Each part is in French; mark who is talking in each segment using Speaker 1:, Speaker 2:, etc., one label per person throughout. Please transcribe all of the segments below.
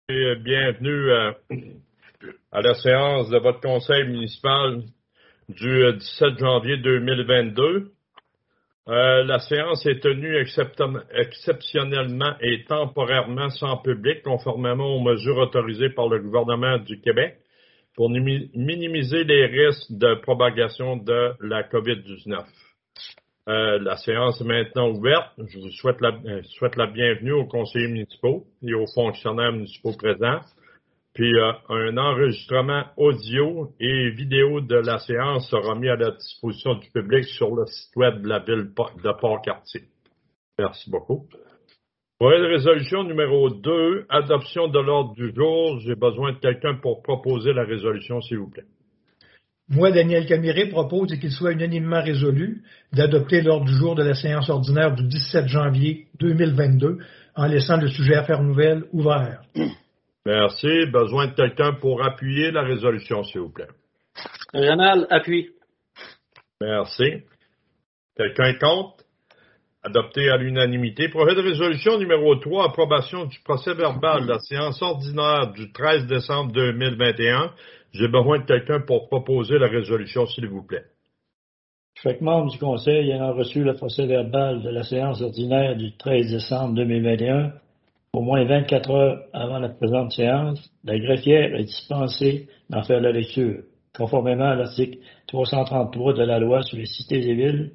Speaker 1: Et bienvenue à la séance de votre conseil municipal du 17 janvier 2022. La séance est tenue exceptionnellement et temporairement sans public, conformément aux mesures autorisées par le gouvernement du Québec pour minimiser les risques de propagation de la COVID-19. La séance est maintenant ouverte. Je vous souhaite la bienvenue aux conseillers municipaux et aux fonctionnaires municipaux présents. Puis un enregistrement audio et vidéo de la séance sera mis à la disposition du public sur le site web de la ville de Port-Cartier. Merci beaucoup. Projet de résolution numéro 2, adoption de l'ordre du jour. J'ai besoin de quelqu'un pour proposer la résolution, s'il vous plaît.
Speaker 2: Moi, Daniel Camiré, propose qu'il soit unanimement résolu d'adopter l'ordre du jour de la séance ordinaire du 17 janvier 2022 en laissant le sujet affaires nouvelles ouvert.
Speaker 1: Merci. Besoin de quelqu'un pour appuyer la résolution, s'il vous plaît.
Speaker 3: Rénal, appuie.
Speaker 1: Merci. Quelqu'un contre? Adopté à l'unanimité. Projet de résolution numéro 3, approbation du procès-verbal de la séance ordinaire du 13 décembre 2021. J'ai besoin de quelqu'un pour proposer la résolution, s'il vous plaît.
Speaker 4: Chaque membre du Conseil ayant reçu le procès-verbal de la séance ordinaire du 13 décembre 2021, au moins 24 heures avant la présente séance, la greffière est dispensée d'en faire la lecture, conformément à l'article 333 de la loi sur les cités et villes,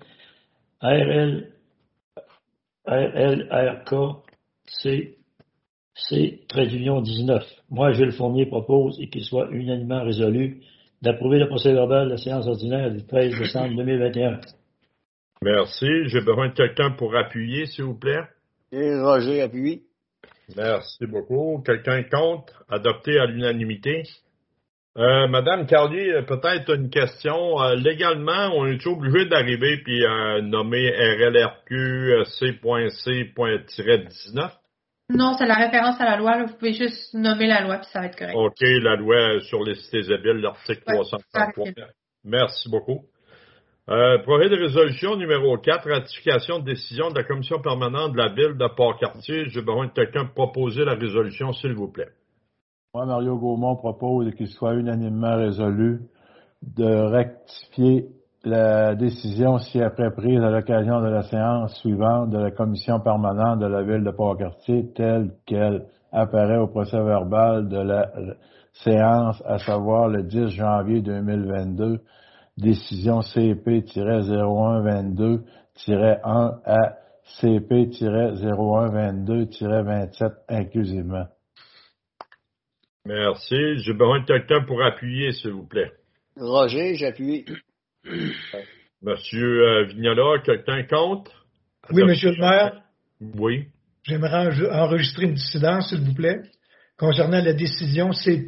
Speaker 4: RLRK C-19. Moi, Jules Fournier propose et qu'il soit unanimement résolu d'approuver le procès-verbal de la séance ordinaire du 13 décembre 2021.
Speaker 1: Merci. J'ai besoin de quelqu'un pour appuyer, s'il vous plaît.
Speaker 5: Et Roger appuie.
Speaker 1: Merci beaucoup. Quelqu'un contre? Adopté à l'unanimité. Madame Carlier, peut-être une question. Légalement, on est obligé d'arriver puis nommer RLRQ C.C.19?
Speaker 6: Non, c'est la référence à la loi. Là. Vous pouvez juste nommer la loi, puis ça va être correct.
Speaker 1: OK, la loi sur les cités et villes, l'article 333.
Speaker 6: Ouais,
Speaker 1: merci beaucoup. Projet de résolution numéro 4, ratification de décision de la commission permanente de la ville de Port-Cartier. J'ai besoin de quelqu'un pour proposer la résolution, s'il vous plaît.
Speaker 7: Moi, Mario Gaumont propose qu'il soit unanimement résolu de rectifier la décision ci-après prise à l'occasion de la séance suivante de la commission permanente de la ville de Port-Cartier telle qu'elle apparaît au procès-verbal de la séance, à savoir le 10 janvier 2022, décision CP-0122-1 à CP-0122-27 inclusivement.
Speaker 1: Merci. J'ai besoin de quelqu'un pour appuyer, s'il vous plaît.
Speaker 5: Roger, j'appuie.
Speaker 1: Monsieur Vignola, quelqu'un contre?
Speaker 2: Oui, Monsieur le maire.
Speaker 1: Oui.
Speaker 2: J'aimerais enregistrer une dissidence, s'il vous plaît, concernant la décision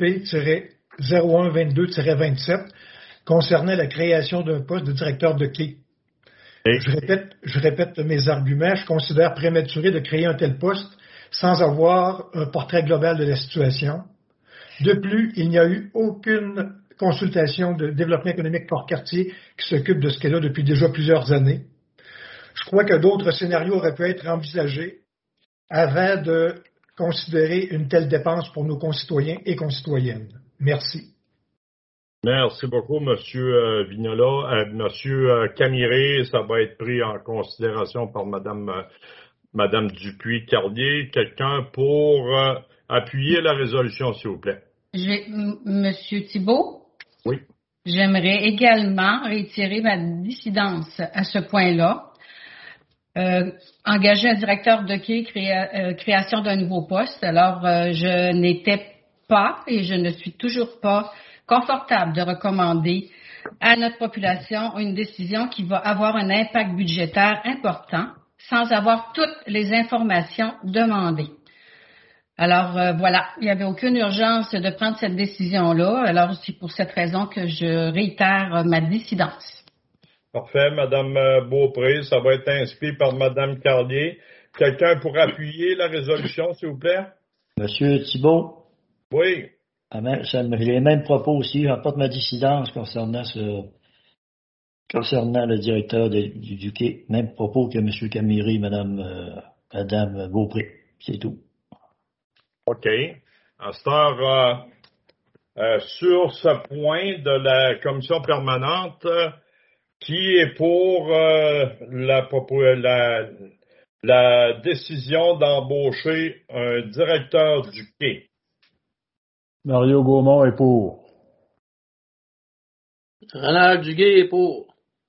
Speaker 2: CP-0122-27 concernant la création d'un poste de directeur de quai. Je répète mes arguments. Je considère prématuré de créer un tel poste sans avoir un portrait global de la situation. De plus, il n'y a eu aucune consultation de développement économique Port-Cartier qui s'occupe de ce cas-là depuis déjà plusieurs années. Je crois que d'autres scénarios auraient pu être envisagés avant de considérer une telle dépense pour nos concitoyens et concitoyennes. Merci.
Speaker 1: Merci beaucoup, Monsieur Vignola. Monsieur Camiré, ça va être pris en considération par Madame Dupuis-Carlier. Quelqu'un pour appuyer la résolution, s'il vous plaît.
Speaker 8: Monsieur Thibault?
Speaker 1: Oui.
Speaker 8: J'aimerais également réitérer ma dissidence à ce point-là. Engager un directeur de quai, création d'un nouveau poste. Alors, je n'étais pas et je ne suis toujours pas confortable de recommander à notre population une décision qui va avoir un impact budgétaire important sans avoir toutes les informations demandées. Alors, voilà, il n'y avait aucune urgence de prendre cette décision-là. Alors, c'est pour cette raison que je réitère ma dissidence.
Speaker 1: Parfait, Madame Beaupré. Ça va être inscrit par Madame Carlier. Quelqu'un pour appuyer la résolution, s'il vous plaît?
Speaker 4: Monsieur Thibault?
Speaker 1: Oui.
Speaker 4: J'ai les mêmes propos aussi. J'emporte ma dissidence concernant le directeur du quai. Même propos que M. Camiré, Madame Beaupré. C'est tout.
Speaker 1: OK. À cette heure, sur ce point de la commission permanente, qui est pour la décision d'embaucher un directeur du quai?
Speaker 7: Mario Gaumont est pour.
Speaker 3: Ronald Duguay est pour.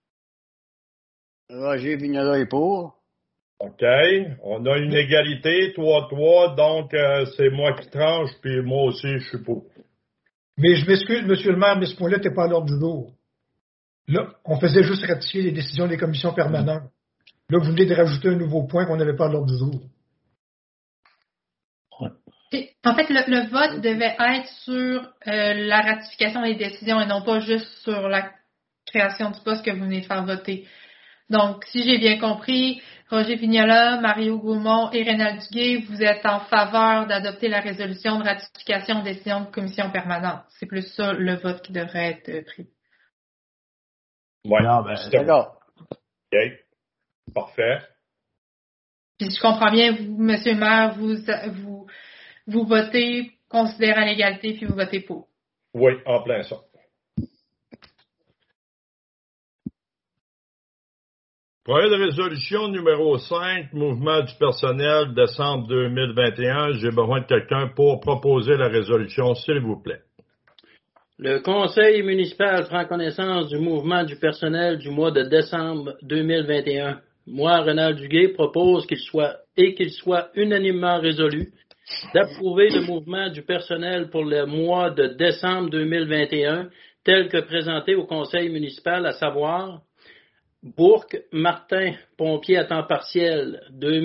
Speaker 5: Roger Vignola est pour.
Speaker 1: OK. On a une égalité, 3-3, donc c'est moi qui tranche, puis moi aussi, je suis pour.
Speaker 2: Mais je m'excuse, monsieur le maire, mais ce point-là n'était pas à l'ordre du jour. Là, on faisait juste ratifier les décisions des commissions permanentes. Là, vous venez de rajouter un nouveau point qu'on n'avait pas à l'ordre du jour.
Speaker 6: En fait, le vote devait être sur la ratification des décisions et non pas juste sur la création du poste que vous venez de faire voter. Donc, si j'ai bien compris, Roger Vignola, Mario Gaumont et Ronald Duguay, vous êtes en faveur d'adopter la résolution de ratification des décisions de commission permanente. C'est plus ça le vote qui devrait être pris.
Speaker 1: Oui,
Speaker 5: D'accord.
Speaker 1: OK. Parfait.
Speaker 6: Puis, si je comprends bien, vous, monsieur le maire, vous votez considérant l'égalité, puis vous votez pour.
Speaker 1: Oui, en plein ça. Projet de résolution numéro 5, mouvement du personnel, décembre 2021. J'ai besoin de quelqu'un pour proposer la résolution, s'il vous plaît.
Speaker 3: Le conseil municipal prend connaissance du mouvement du personnel du mois de décembre 2021. Moi, Ronald Duguay, propose qu'il soit unanimement résolu d'approuver le mouvement du personnel pour le mois de décembre 2021 tel que présenté au conseil municipal, à savoir Bourque Martin, pompier à temps partiel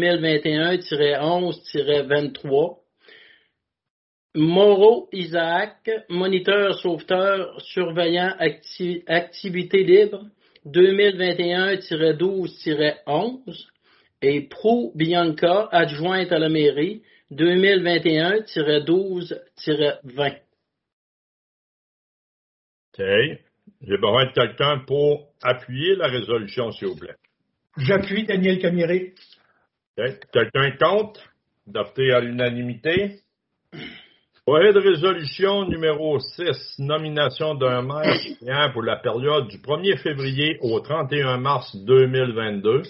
Speaker 3: 2021-11-23. Moreau Isaac, moniteur sauveteur surveillant activité libre 2021-12-11. Et Prou Bianca, adjointe à la mairie 2021-12-20.
Speaker 1: OK. J'ai besoin de quelqu'un pour appuyer la résolution, s'il vous plaît.
Speaker 2: J'appuie Daniel Camiré.
Speaker 1: OK. Quelqu'un contre? Adopté à l'unanimité. Projet de résolution numéro 6, nomination d'un maire suppléant pour la période du 1er février au 31 mars 2022.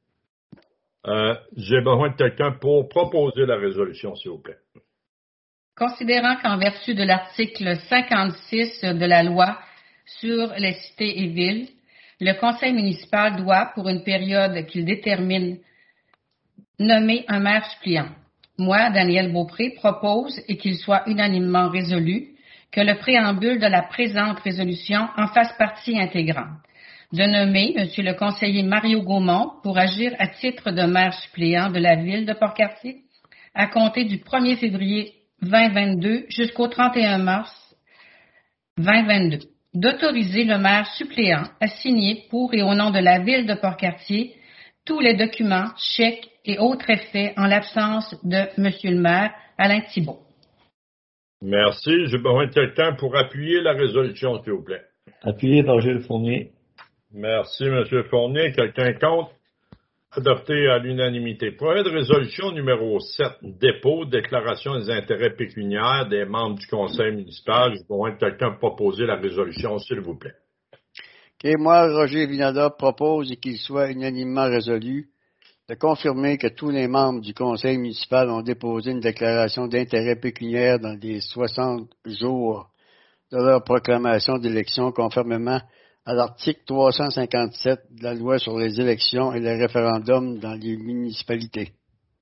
Speaker 1: J'ai besoin de quelqu'un pour proposer la résolution, s'il vous plaît.
Speaker 8: Considérant qu'en vertu de l'article 56 de la loi sur les cités et villes, le conseil municipal doit, pour une période qu'il détermine, nommer un maire suppléant. Moi, Daniel Beaupré, propose, et qu'il soit unanimement résolu, que le préambule de la présente résolution en fasse partie intégrante. De nommer M. le conseiller Mario Gaumont pour agir à titre de maire suppléant de la ville de Port-Cartier à compter du 1er février 2022 jusqu'au 31 mars 2022. D'autoriser le maire suppléant à signer pour et au nom de la ville de Port-Cartier tous les documents, chèques et autres effets en l'absence de M. le maire Alain Thibault.
Speaker 1: Merci. J'ai besoin de quelqu'un pour appuyer la résolution, s'il vous plaît.
Speaker 4: Appuyé par Gilles Fournier.
Speaker 1: Merci, M. Fournier. Quelqu'un contre? Adopté à l'unanimité. Projet de résolution numéro 7, dépôt, déclaration des intérêts pécuniaires des membres du conseil municipal. J'ai besoin de quelqu'un pour proposer la résolution, s'il vous plaît.
Speaker 5: OK, moi, Roger Vignola, propose et qu'il soit unanimement résolu de confirmer que tous les membres du conseil municipal ont déposé une déclaration d'intérêt pécuniaire dans les 60 jours de leur proclamation d'élection, conformément à l'article 357 de la loi sur les élections et les référendums dans les municipalités.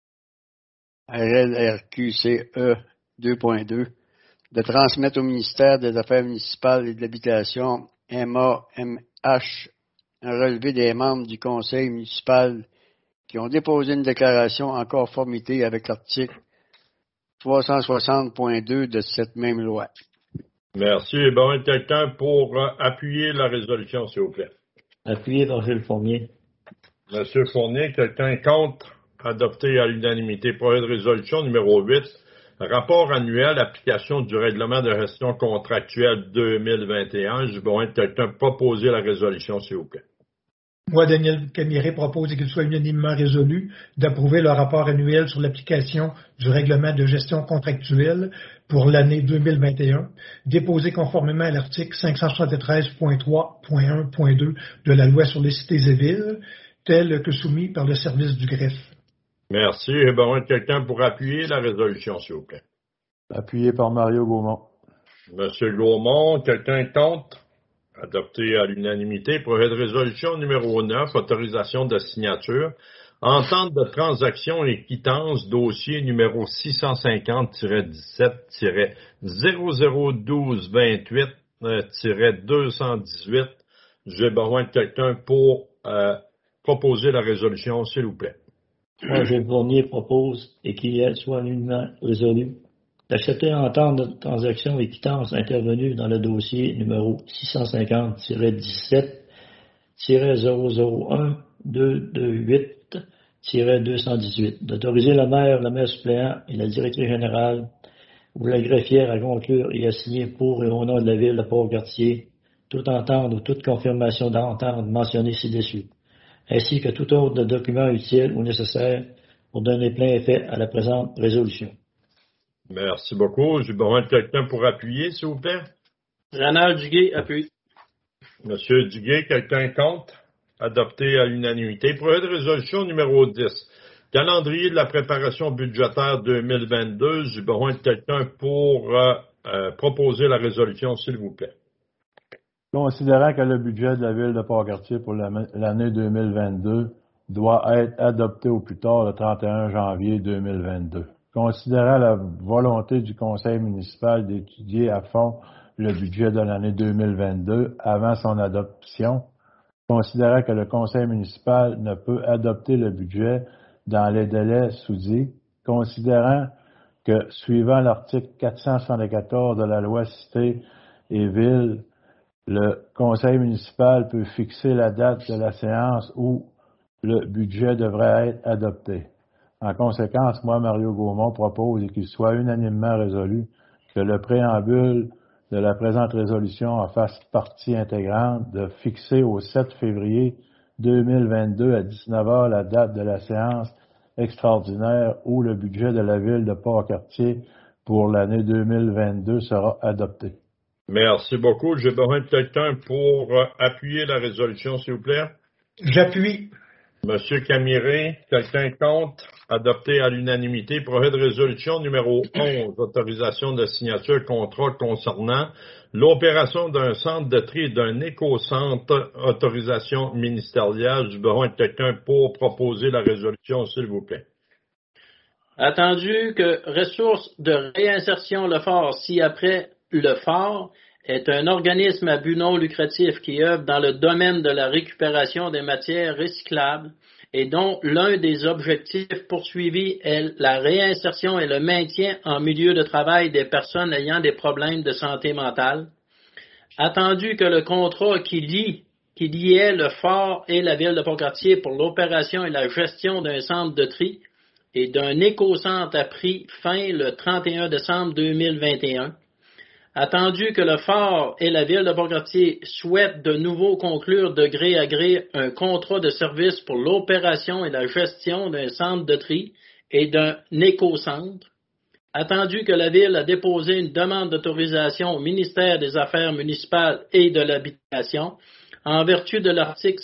Speaker 5: RLRQCE 2.2, de transmettre au ministère des Affaires municipales et de l'Habitation, MAMH, un relevé des membres du conseil municipal qui ont déposé une déclaration en conformité avec l'article 360.2 de cette même loi.
Speaker 1: Merci. J'ai besoin de quelqu'un pour appuyer la résolution, s'il vous plaît.
Speaker 4: Appuyé par Gilles Fournier.
Speaker 1: Monsieur Fournier, quelqu'un contre? Adopté à l'unanimité. Projet de résolution numéro 8, rapport annuel, application du règlement de gestion contractuelle 2021. J'ai besoin de quelqu'un pour proposer la résolution, s'il vous plaît.
Speaker 2: Moi, Daniel Camiré propose et qu'il soit unanimement résolu d'approuver le rapport annuel sur l'application du règlement de gestion contractuelle pour l'année 2021, déposé conformément à l'article 573.3.1.2 de la loi sur les cités et villes, tel que soumis par le service du greffe.
Speaker 1: Merci. J'ai besoin de quelqu'un pour appuyer la résolution, s'il vous plaît.
Speaker 7: Appuyé par Mario Gaumont.
Speaker 1: Monsieur Gaumont, quelqu'un contre? Adopté à l'unanimité. Projet de résolution numéro 9, autorisation de signature. Entente de transaction et quittance, dossier numéro 650-17-001228-218. J'ai besoin de quelqu'un pour proposer la résolution, s'il vous plaît.
Speaker 4: Roger Fournier propose et qu'il soit unanimement résolu d'accepter l'entente de transaction et quittance intervenue dans le dossier numéro 650-17-001-228-218, d'autoriser le maire suppléant et la directrice générale ou la greffière à conclure et à signer pour et au nom de la ville de Port-Cartier toute entente ou toute confirmation d'entente mentionnée ci-dessus, ainsi que tout autre document utile ou nécessaire pour donner plein effet à la présente résolution.
Speaker 1: Merci beaucoup. J'ai besoin de quelqu'un pour appuyer, s'il vous plaît.
Speaker 3: Renal Duguay, appuie.
Speaker 1: Monsieur Duguay, quelqu'un contre? Adopté à l'unanimité. Projet de résolution numéro 10. Calendrier de la préparation budgétaire 2022. J'ai besoin de quelqu'un pour proposer la résolution, s'il vous plaît.
Speaker 7: Considérant que le budget de la ville de Port-Cartier pour l'année 2022 doit être adopté au plus tard le 31 janvier 2022. Considérant la volonté du conseil municipal d'étudier à fond le budget de l'année 2022 avant son adoption, considérant que le conseil municipal ne peut adopter le budget dans les délais sous-dits, considérant que, suivant l'article 474 de la loi Cité et Ville, le conseil municipal peut fixer la date de la séance où le budget devrait être adopté. En conséquence, moi, Mario Gaumont, propose et qu'il soit unanimement résolu que le préambule de la présente résolution en fasse partie intégrante de fixer au 7 février 2022 à 19h la date de la séance extraordinaire où le budget de la ville de Port-Cartier pour l'année 2022 sera adopté.
Speaker 1: Merci beaucoup. J'ai besoin de quelqu'un pour appuyer la résolution, s'il vous plaît.
Speaker 2: J'appuie.
Speaker 1: Monsieur Camiré, quelqu'un contre? Adopté à l'unanimité. Projet de résolution numéro 11, autorisation de signature contrat concernant l'opération d'un centre de tri et d'un éco-centre, autorisation ministérielle. J'ai besoin de quelqu'un pour proposer la résolution, s'il vous plaît.
Speaker 3: Attendu que Ressources de réinsertion Le Fort, ci-après Le Fort, est un organisme à but non lucratif qui œuvre dans le domaine de la récupération des matières recyclables et dont l'un des objectifs poursuivis est la réinsertion et le maintien en milieu de travail des personnes ayant des problèmes de santé mentale. Attendu que le contrat qui liait le Fort et la ville de Port-Cartier pour l'opération et la gestion d'un centre de tri et d'un éco-centre a pris fin le 31 décembre 2021. Attendu que le Fort et la ville de Port-Cartier souhaitent de nouveau conclure de gré à gré un contrat de service pour l'opération et la gestion d'un centre de tri et d'un éco-centre. Attendu que la ville a déposé une demande d'autorisation au ministère des Affaires municipales et de l'Habitation en vertu de l'article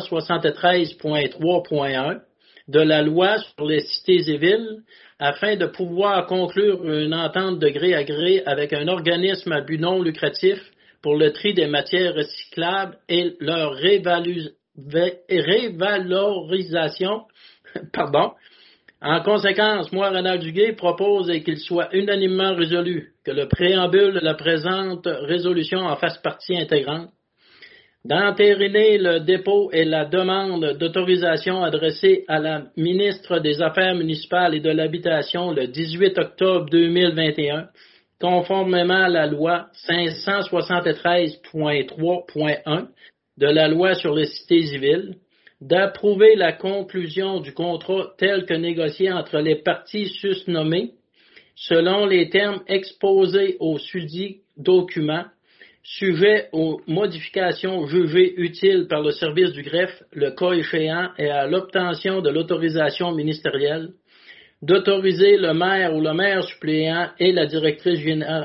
Speaker 3: 573.3.1 de la loi sur les cités et villes, afin de pouvoir conclure une entente de gré à gré avec un organisme à but non lucratif pour le tri des matières recyclables et leur révalorisation. En conséquence, moi, Renal Duguay, propose et qu'il soit unanimement résolu que le préambule de la présente résolution en fasse partie intégrante, d'entériner le dépôt et la demande d'autorisation adressée à la ministre des Affaires municipales et de l'Habitation le 18 octobre 2021, conformément à la loi 573.3.1 de la loi sur les cités et villes, d'approuver la conclusion du contrat tel que négocié entre les parties susnommées, selon les termes exposés au susdit document, sujet aux modifications jugées utiles par le service du greffe, le cas échéant, et à l'obtention de l'autorisation ministérielle, d'autoriser le maire ou le maire suppléant et la directrice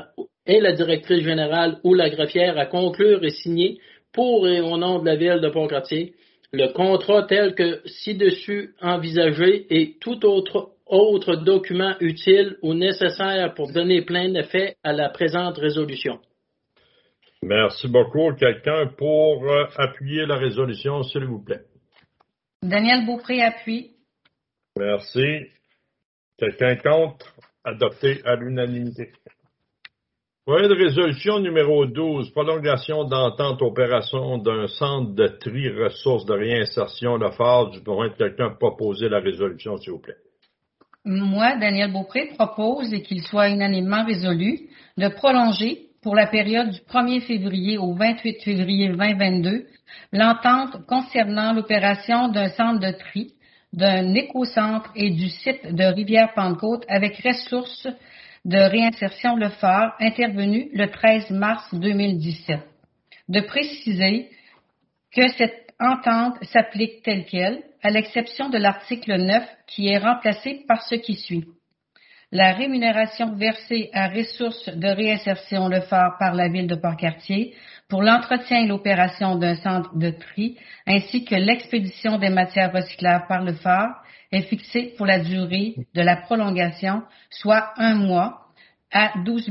Speaker 3: générale ou la greffière à conclure et signer pour et au nom de la ville de Pont-Cartier le contrat tel que ci-dessus envisagé et tout autre document utile ou nécessaire pour donner plein effet à la présente résolution.
Speaker 1: Merci beaucoup. Quelqu'un pour appuyer la résolution, s'il vous plaît.
Speaker 8: Daniel Beaupré appuie.
Speaker 1: Merci. Quelqu'un contre? Adopté à l'unanimité. Projet de résolution numéro 12, prolongation d'entente opération d'un centre de tri ressources de réinsertion, le phare du besoin de quelqu'un proposer la résolution, s'il vous plaît.
Speaker 8: Moi, Daniel Beaupré, propose et qu'il soit unanimement résolu de prolonger pour la période du 1er février au 28 février 2022 l'entente concernant l'opération d'un centre de tri, d'un écocentre et du site de Rivière-Pentecôte avec ressources de réinsertion Le Phare intervenu le 13 mars 2017. De préciser que cette entente s'applique telle qu'elle, à l'exception de l'article 9 qui est remplacé par ce qui suit. La rémunération versée à ressources de réinsertion Le Phare par la ville de Port-Cartier pour l'entretien et l'opération d'un centre de tri ainsi que l'expédition des matières recyclables par Le Phare est fixée pour la durée de la prolongation, soit 1 mois, à 12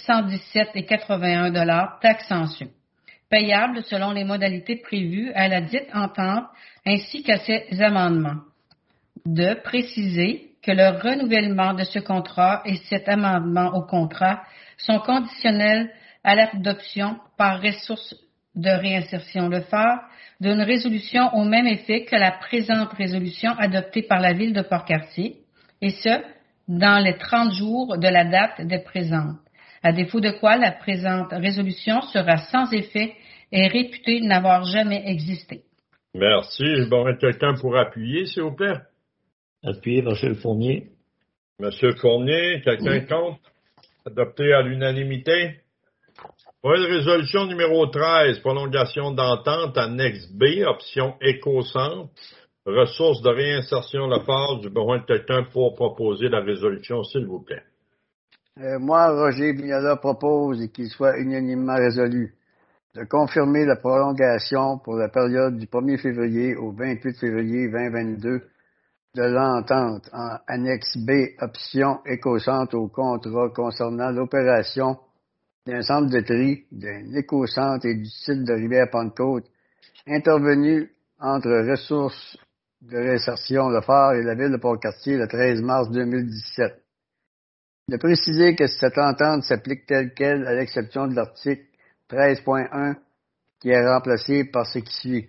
Speaker 8: 117,81 $, taxes sensu, payable selon les modalités prévues à la dite entente ainsi qu'à ses amendements. De préciser que le renouvellement de ce contrat et cet amendement au contrat sont conditionnels à l'adoption par ressources de réinsertion Le Phare d'une résolution au même effet que la présente résolution adoptée par la ville de Port-Cartier, et ce, dans les 30 jours de la date des présentes, à défaut de quoi la présente résolution sera sans effet et réputée n'avoir jamais existé.
Speaker 1: Merci. Bon, quelqu'un pour appuyer, s'il vous plaît?
Speaker 4: Appuyé, M. Fournier.
Speaker 1: M. Fournier, quelqu'un contre? Adopté à l'unanimité. Projet de résolution numéro 13, prolongation d'entente, annexe B, option éco-centre, ressources de réinsertion Le Phare, du besoin de quelqu'un pour proposer la résolution, s'il vous plaît.
Speaker 5: Moi, Roger Vignola, propose qu'il soit unanimement résolu de confirmer la prolongation pour la période du 1er février au 28 février 2022 de l'entente en annexe B, option éco-centre au contrat concernant l'opération d'un centre de tri, d'un écocentre et du site de Rivière-Pentecôte, intervenu entre ressources de réinsertion Le Phare et la ville de Port-Cartier le 13 mars 2017. De préciser que cette entente s'applique telle qu'elle, à l'exception de l'article 13.1, qui est remplacé par ce qui suit.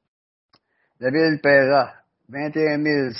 Speaker 5: La ville paiera 21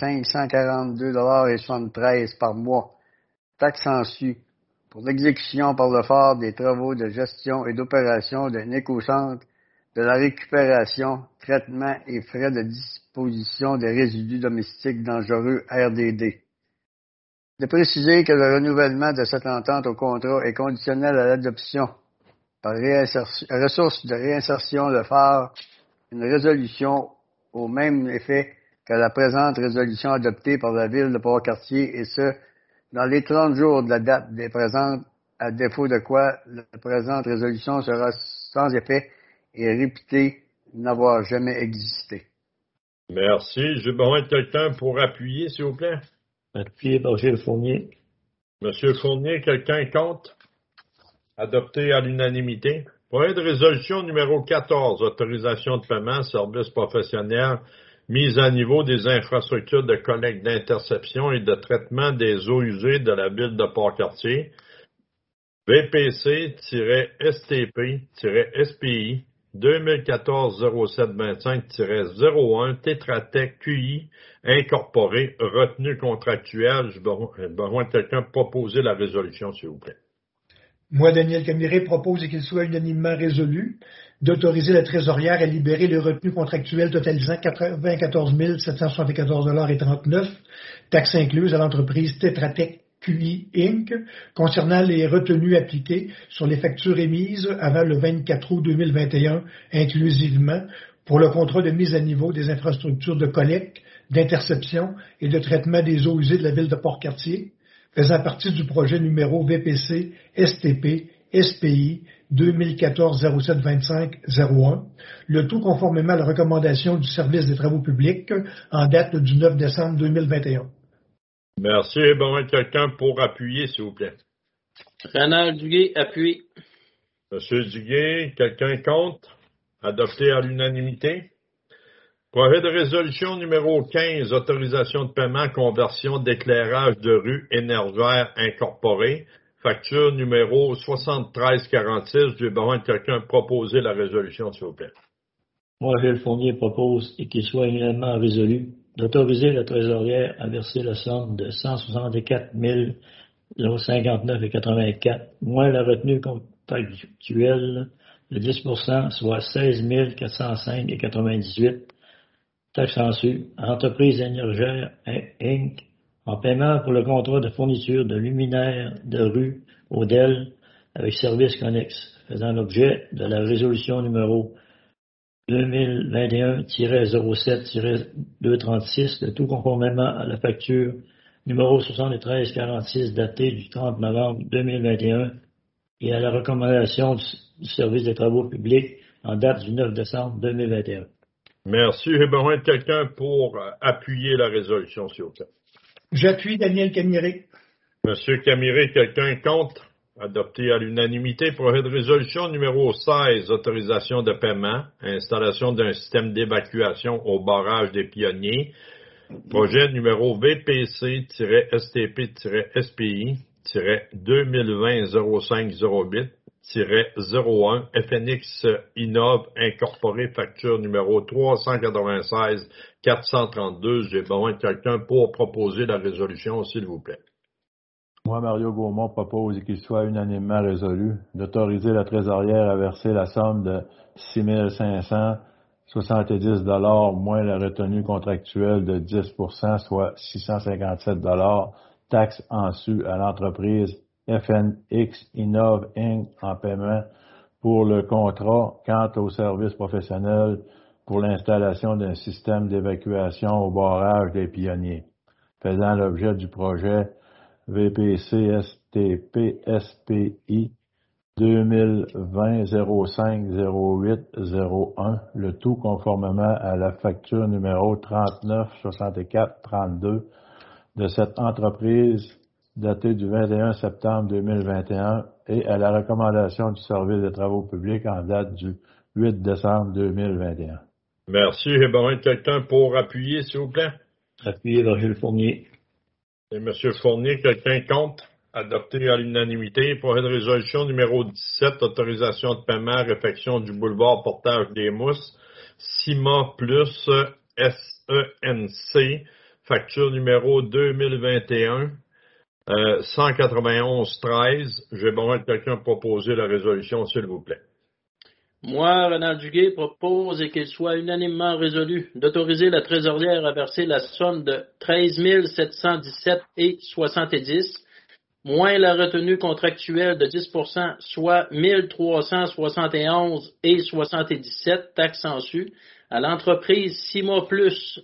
Speaker 5: 542,73 $ par mois, taxes sensu, pour l'exécution par Le Phare des travaux de gestion et d'opération d'un écocentre, de la récupération, traitement et frais de disposition des résidus domestiques dangereux RDD. De préciser que le renouvellement de cette entente au contrat est conditionnel à l'adoption par ressources de réinsertion Le Phare une résolution au même effet que la présente résolution adoptée par la ville de Port-Cartier, et ce, dans les 30 jours de la date des présentes, à défaut de quoi la présente résolution sera sans effet et réputée n'avoir jamais existé.
Speaker 1: Merci. J'ai besoin de quelqu'un pour appuyer, s'il vous plaît.
Speaker 4: Appuyé par M. Fournier.
Speaker 1: M. Fournier, quelqu'un contre? Adopté à l'unanimité. Projet de résolution numéro 14, autorisation de paiement, services professionnels, mise à niveau des infrastructures de collecte d'interception et de traitement des eaux usées de la ville de Port-Cartier, VPC-STP-SPI 2014-0725-01 Tétratec QI incorporé, retenu contractuel. J'ai besoin de quelqu'un pour proposer la résolution, s'il vous plaît.
Speaker 2: Moi, Daniel Camiré, propose qu'il soit unanimement résolu d'autoriser la trésorière à libérer les retenues contractuelles totalisant 94 774,39 $, taxes incluses à l'entreprise Tétratec QI Inc. concernant les retenues appliquées sur les factures émises avant le 24 août 2021 inclusivement pour le contrat de mise à niveau des infrastructures de collecte, d'interception et de traitement des eaux usées de la ville de Port-Cartier, faisant partie du projet numéro VPC STP SPI 2014-07-25-01, le tout conformément à la recommandation du service des travaux publics en date du 9 décembre 2021.
Speaker 1: Merci. Bon, quelqu'un pour appuyer, s'il vous plaît.
Speaker 3: Renal Duguay, appuie.
Speaker 1: Monsieur Duguay, quelqu'un contre? Adopté à l'unanimité. Projet de résolution numéro 15, autorisation de paiement, conversion d'éclairage de rue Énergère incorporée. Facture numéro 7346. J'ai besoin de quelqu'un proposer la résolution, s'il vous plaît.
Speaker 4: Moi, Gilles Fournier propose et qu'il soit unanimement résolu d'autoriser la trésorière à verser la somme de 164 059,84, moins la retenue contractuelle de 10%, soit 16 405,98, taxe en su, à l'entreprise Énergère Inc., en paiement pour le contrat de fourniture de luminaires de rue Odell avec service connexe, faisant l'objet de la résolution numéro 2021-07-236, le tout conformément à la facture numéro 7346 datée du 30 novembre 2021 et à la recommandation du service des travaux publics en date du 9 décembre 2021.
Speaker 1: Merci. J'ai besoin de quelqu'un pour appuyer la résolution, s'il vous plaît.
Speaker 2: J'appuie Daniel Camiré.
Speaker 1: Monsieur Camiré, quelqu'un contre? Adopté à l'unanimité. Projet de résolution numéro 16, autorisation de paiement, installation d'un système d'évacuation au barrage des Pionniers. Projet numéro VPC-STP-SPI-2020-0508-01 FNX Innov Incorporé, facture numéro 396-432. J'ai besoin de quelqu'un pour proposer la résolution, s'il vous plaît.
Speaker 7: Moi, Mario Gaumont propose qu'il soit unanimement résolu d'autoriser la trésorière à verser la somme de 6 570 $ moins la retenue contractuelle de 10%, soit 657 $, taxe en su à l'entreprise FNX Innov Inc. en paiement pour le contrat quant au service professionnel pour l'installation d'un système d'évacuation au barrage des Pionniers, faisant l'objet du projet VPC-STP-SPI 2020-05-08-01, le tout conformément à la facture numéro 39-64-32 de cette entreprise datée du 21 septembre 2021 et à la recommandation du service des travaux publics en date du 8 décembre 2021.
Speaker 1: Merci. J'ai besoin de quelqu'un pour appuyer, s'il vous plaît.
Speaker 4: Appuyé par Gilles Fournier.
Speaker 1: Et M. Fournier, quelqu'un contre? Adopté à l'unanimité. Projet de résolution numéro 17, autorisation de paiement, réfection du boulevard Portage des Mousses, CIMA plus SENC, facture numéro 2021, 191-13. J'ai besoin de quelqu'un pour proposer la résolution, s'il vous plaît.
Speaker 3: Moi, Renal Duguay, propose et qu'il soit unanimement résolu d'autoriser la trésorière à verser la somme de 13 717,70, moins la retenue contractuelle de 10%, soit 1 371,77, taxe en su, à l'entreprise CIMA plus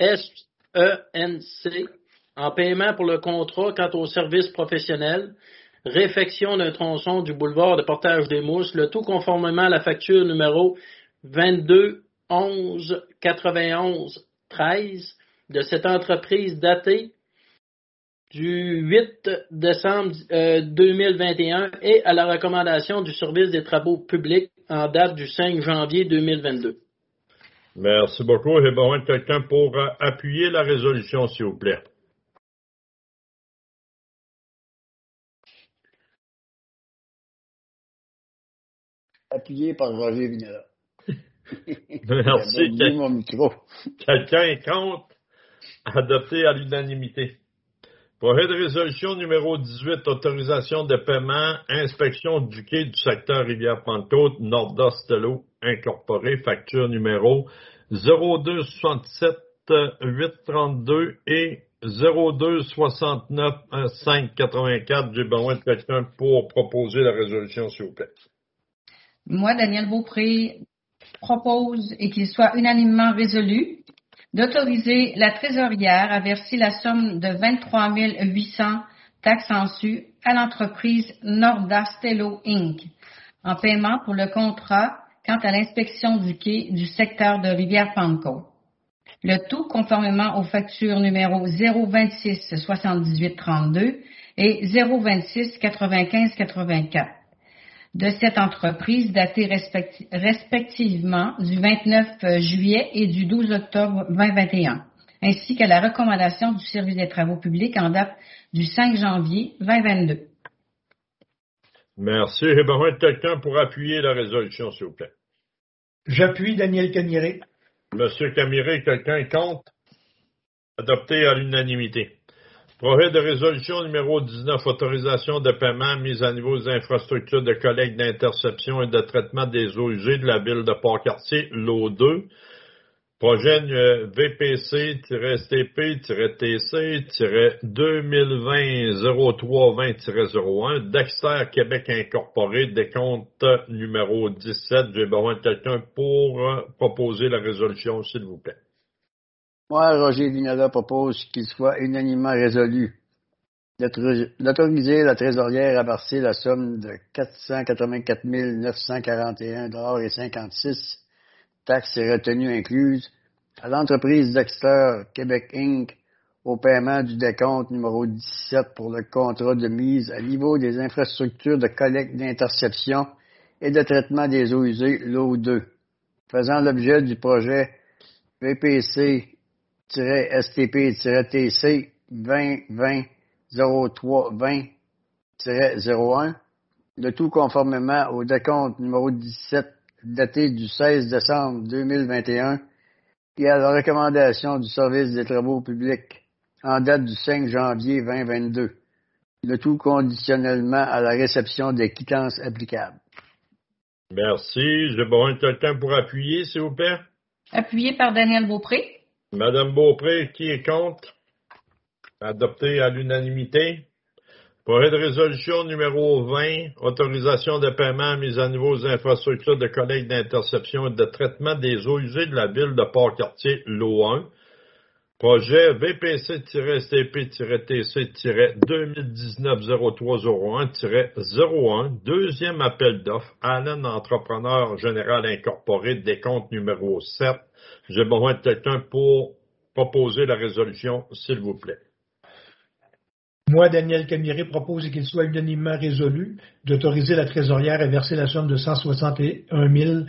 Speaker 3: SENC, en paiement pour le contrat quant au service professionnel, réfection d'un tronçon du boulevard de Portage des Mousses, le tout conformément à la facture numéro 22-11-91-13 de cette entreprise datée du 8 décembre 2021 et à la recommandation du service des travaux publics en date du 5 janvier 2022.
Speaker 1: Merci beaucoup. J'ai besoin de quelqu'un pour appuyer la résolution, s'il vous plaît.
Speaker 5: Appuyé par Roger Vignola.
Speaker 1: Merci.
Speaker 5: Mon micro.
Speaker 1: Quelqu'un est contre? Adopté à l'unanimité. Projet de résolution numéro 18, autorisation de paiement, inspection du quai du secteur Rivière-Pentecôte, Nordos-Stello, incorporé, facture numéro 0267-832 et 02 69 5 84. J'ai besoin de quelqu'un pour proposer la résolution, s'il vous plaît.
Speaker 8: Moi, Daniel Beaupré, propose et qu'il soit unanimement résolu d'autoriser la trésorière à verser la somme de 23 800 taxes en su à l'entreprise Nordastello Inc. en paiement pour le contrat quant à l'inspection du quai du secteur de Rivière-Pentecôte. Le tout conformément aux factures numéro 026 78 32 et 026 95 84 de cette entreprise datée respectivement du 29 juillet et du 12 octobre 2021, ainsi qu'à la recommandation du service des travaux publics en date du 5 janvier 2022.
Speaker 1: Merci. J'ai besoin de quelqu'un pour appuyer la résolution, s'il vous plaît.
Speaker 2: J'appuie Daniel Camiré.
Speaker 1: Monsieur Camiré, quelqu'un compte? Adopté à l'unanimité. Projet de résolution numéro 19, autorisation de paiement mise à niveau des infrastructures de collecte, d'interception et de traitement des eaux usées de la ville de Port-Cartier, lot 2. Projet VPC-TC-2020-0320-01, Dexter Québec Incorporé, décompte numéro 17. J'ai besoin de quelqu'un pour proposer la résolution, s'il vous plaît.
Speaker 5: Moi, Roger Vinala propose qu'il soit unanimement résolu d'autoriser la trésorière à verser la somme de 484 941,56 taxes et retenues incluses à l'entreprise Dexter Québec Inc. au paiement du décompte numéro 17 pour le contrat de mise à niveau des infrastructures de collecte, d'interception et de traitement des eaux usées, lot 2, faisant l'objet du projet VPC-STP-TC 2020-0320-01, le tout conformément au décompte numéro 17 daté du 16 décembre 2021 et à la recommandation du service des travaux publics en date du 5 janvier 2022, le tout conditionnellement à la réception des quittances applicables.
Speaker 1: Merci. J'ai besoin de quelqu'un pour appuyer, s'il vous plaît.
Speaker 8: Appuyé par Daniel Beaupré.
Speaker 1: Madame Beaupré, qui est contre? Adopté à l'unanimité. Projet de résolution numéro 20, autorisation de paiement mise à niveau des infrastructures de collecte, d'interception et de traitement des eaux usées de la ville de Port-Cartier, lot 1. Projet VPC-TC-2019-0301-01, deuxième appel d'offres, Allen Entrepreneur Général Incorporé, décompte numéro 7. J'ai besoin de quelqu'un pour proposer la résolution, s'il vous plaît.
Speaker 2: Moi, Daniel Camiré, propose qu'il soit unanimement résolu d'autoriser la trésorière à verser la somme de 161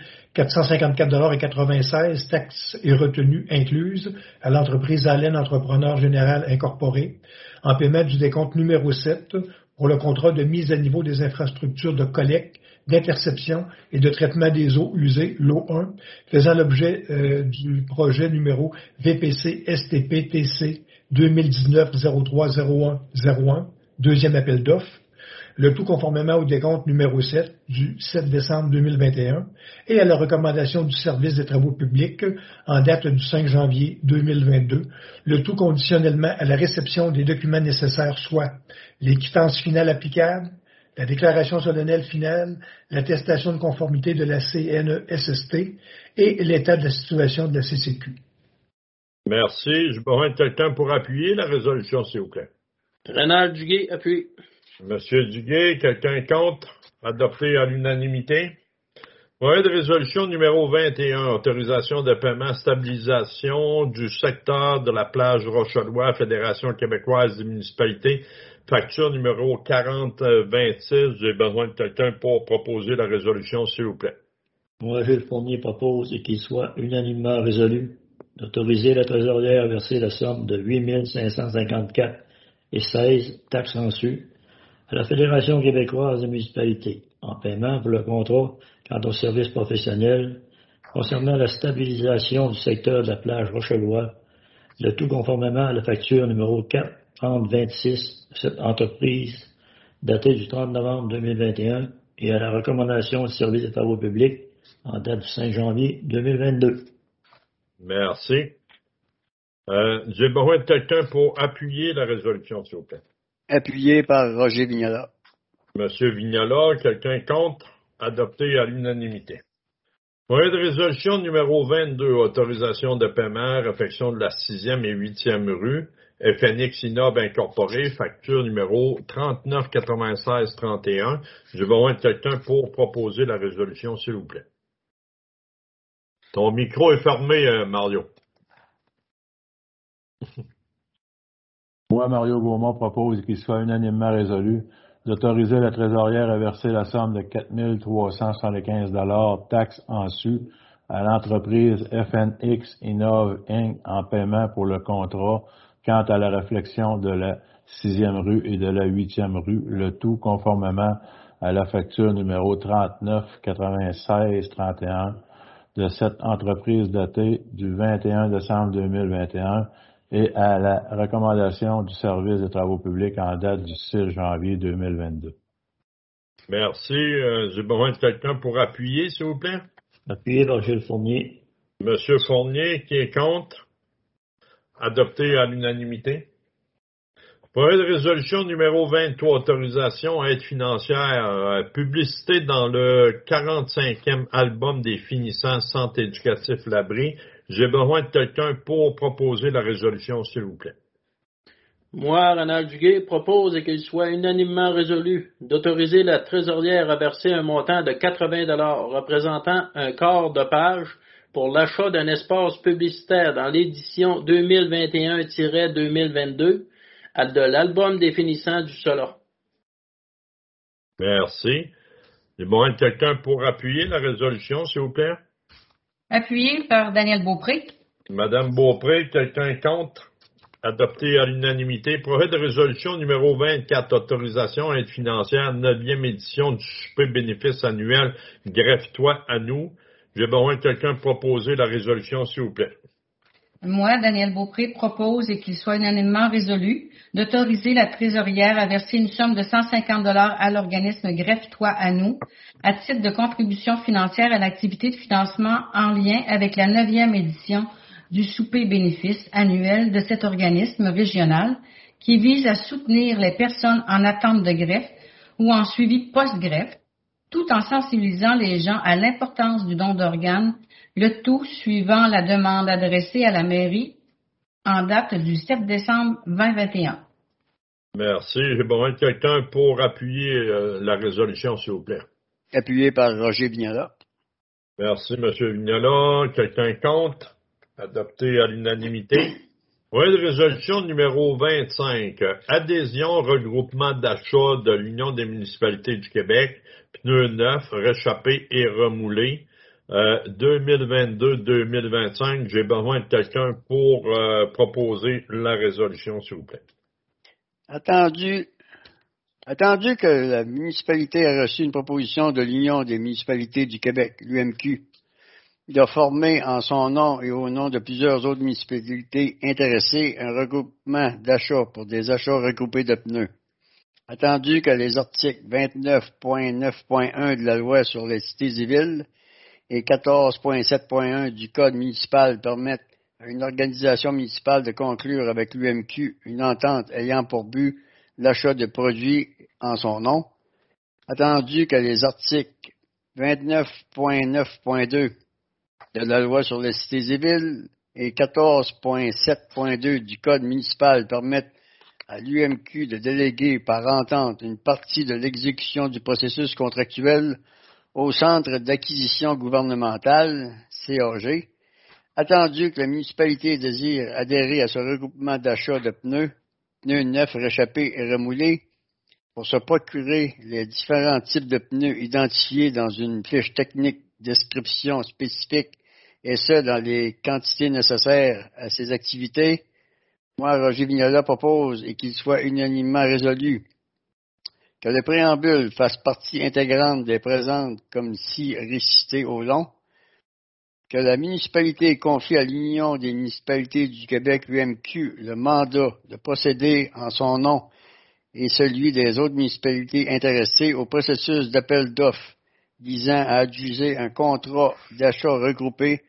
Speaker 2: 454,96 taxes et retenues incluses à l'entreprise Allen Entrepreneur Général Incorporé en paiement du décompte numéro 7 pour le contrat de mise à niveau des infrastructures de collecte, d'interception et de traitement des eaux usées, lot 1, faisant l'objet du projet numéro VPC-STP-TC 2019-03-01-01, deuxième appel d'offres, le tout conformément au décompte numéro 7 du 7 décembre 2021 et à la recommandation du service des travaux publics en date du 5 janvier 2022, le tout conditionnellement à la réception des documents nécessaires, soit les quittances finales applicables, la déclaration solennelle finale, l'attestation de conformité de la CNESST et l'état de la situation de la CCQ.
Speaker 1: Merci. Je besoin de quelqu'un pour appuyer la résolution, s'il vous plaît.
Speaker 3: Renal Duguay, appuie.
Speaker 1: Monsieur Duguay, quelqu'un contre? Adopté à l'unanimité. Projet de résolution numéro 21, autorisation de paiement, stabilisation du secteur de la plage Rochelois, Fédération québécoise des municipalités, facture numéro 4026. J'ai besoin de quelqu'un pour proposer la résolution, s'il vous plaît.
Speaker 4: Moi, Gilles Fournier propose et qu'il soit unanimement résolu d'autoriser la trésorière à verser la somme de 8 554,16 taxes en su à la Fédération québécoise des municipalités en paiement pour le contrat quant au service professionnel concernant la stabilisation du secteur de la plage Rochelois, le tout conformément à la facture numéro 4026 de cette entreprise datée du 30 novembre 2021 et à la recommandation du service des travaux publics en date du 5 janvier 2022.
Speaker 1: Merci. J'ai besoin de quelqu'un pour appuyer la résolution, s'il vous plaît.
Speaker 5: Appuyé par Roger Vignola.
Speaker 1: Monsieur Vignola, quelqu'un contre? Adopté à l'unanimité. Projet de résolution numéro 22, autorisation de paiement, réfection de la 6e et 8e rue, FNX Innob Incorporé, facture numéro 399631. J'ai besoin de quelqu'un pour proposer la résolution, s'il vous plaît. Ton micro est fermé, Mario.
Speaker 7: Moi, Mario Gaumont propose qu'il soit unanimement résolu d'autoriser la trésorière à verser la somme de 4 375 $ taxes en su à l'entreprise FNX Innov Inc. en paiement pour le contrat quant à la réflexion de la 6e rue et de la 8e rue, le tout conformément à la facture numéro 399631 de cette entreprise datée du 21 décembre 2021 et à la recommandation du service des travaux publics en date du 6 janvier 2022.
Speaker 1: Merci. J'ai besoin de quelqu'un pour appuyer, s'il vous plaît.
Speaker 4: Appuyé par Gilles Fournier.
Speaker 1: Monsieur Fournier, qui est contre? Adopté à l'unanimité. Projet de résolution numéro 23, autorisation à aide financière, publicité dans le 45e album des finissants Centre éducatif Labrie. J'ai besoin de quelqu'un pour proposer la résolution, s'il vous plaît.
Speaker 3: Moi, Ronald Duguay, propose qu'il soit unanimement résolu d'autoriser la trésorière à verser un montant de 80 $ représentant un quart de page pour l'achat d'un espace publicitaire dans l'édition 2021-2022 de l'album des finissants du Sola.
Speaker 1: Merci. J'ai besoin de quelqu'un pour appuyer la résolution, s'il vous plaît.
Speaker 8: Appuyé par Daniel Beaupré.
Speaker 1: Madame Beaupré, quelqu'un contre? Adopté à l'unanimité. Projet de résolution numéro 24, autorisation à aide financière, 9e édition du souper bénéfice annuel, greffe-toi à nous. J'ai besoin de quelqu'un pour proposer la résolution, s'il vous plaît.
Speaker 8: Moi, Daniel Beaupré, propose et qu'il soit unanimement résolu d'autoriser la trésorière à verser une somme de 150 $ à l'organisme Greffe-toi à nous à titre de contribution financière à l'activité de financement en lien avec la 9e édition du souper bénéfice annuel de cet organisme régional qui vise à soutenir les personnes en attente de greffe ou en suivi post-greffe, tout en sensibilisant les gens à l'importance du don d'organes, le tout suivant la demande adressée à la mairie en date du 7 décembre 2021.
Speaker 1: Merci. J'ai besoin de quelqu'un pour appuyer la résolution, s'il vous plaît.
Speaker 5: Appuyé par Roger Vignola.
Speaker 1: Merci, M. Vignola. Quelqu'un contre? Adopté à l'unanimité. Projet de résolution numéro 25. Adhésion, regroupement d'achat de l'Union des municipalités du Québec, pneus neufs, réchappés et remoulés. 2022-2025, j'ai besoin de quelqu'un pour proposer la résolution, s'il vous plaît.
Speaker 5: Attendu que la municipalité a reçu une proposition de l'Union des municipalités du Québec, l'UMQ, de former en son nom et au nom de plusieurs autres municipalités intéressées un regroupement d'achats pour des achats regroupés de pneus. Attendu que les articles 29.9.1 de la loi sur les cités et villes et 14.7.1 du Code municipal permettent à une organisation municipale de conclure avec l'UMQ une entente ayant pour but l'achat de produits en son nom. Attendu que les articles 29.9.2 de la loi sur les cités et villes et 14.7.2 du Code municipal permettent à l'UMQ de déléguer par entente une partie de l'exécution du processus contractuel au Centre d'acquisition gouvernementale, CAG, attendu que la municipalité désire adhérer à ce regroupement d'achat de pneus neufs, réchappés et remoulés, pour se procurer les différents types de pneus identifiés dans une fiche technique description spécifique, et ce, dans les quantités nécessaires à ces activités. Moi, Roger Vignola propose, et qu'il soit unanimement résolu, que le préambule fasse partie intégrante des présentes comme si récité au long, que la municipalité confie à l'Union des municipalités du Québec, l'UMQ, le mandat de procéder en son nom et celui des autres municipalités intéressées au processus d'appel d'offres visant à adjuger un contrat d'achat regroupé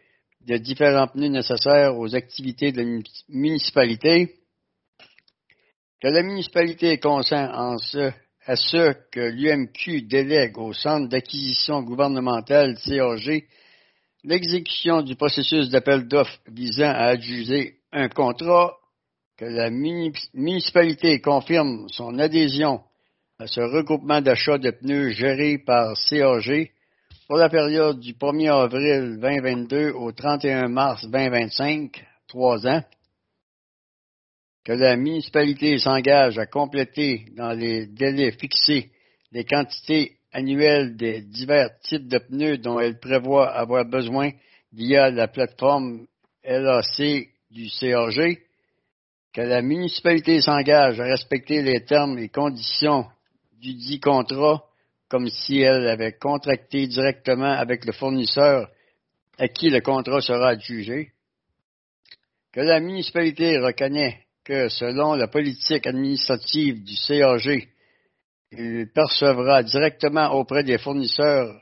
Speaker 5: de différents pneus nécessaires aux activités de la municipalité, que la municipalité consent à ce que l'UMQ délègue au Centre d'acquisition gouvernementale CAG l'exécution du processus d'appel d'offres visant à adjuger un contrat, que la municipalité confirme son adhésion à ce regroupement d'achat de pneus géré par CAG pour la période du 1er avril 2022 au 31 mars 2025, 3 ans, que la municipalité s'engage à compléter dans les délais fixés les quantités annuelles des divers types de pneus dont elle prévoit avoir besoin via la plateforme LAC du CAG, que la municipalité s'engage à respecter les termes et conditions du dit contrat comme si elle avait contracté directement avec le fournisseur à qui le contrat sera adjugé, que la municipalité reconnaît que selon la politique administrative du CAG, il percevra directement auprès des fournisseurs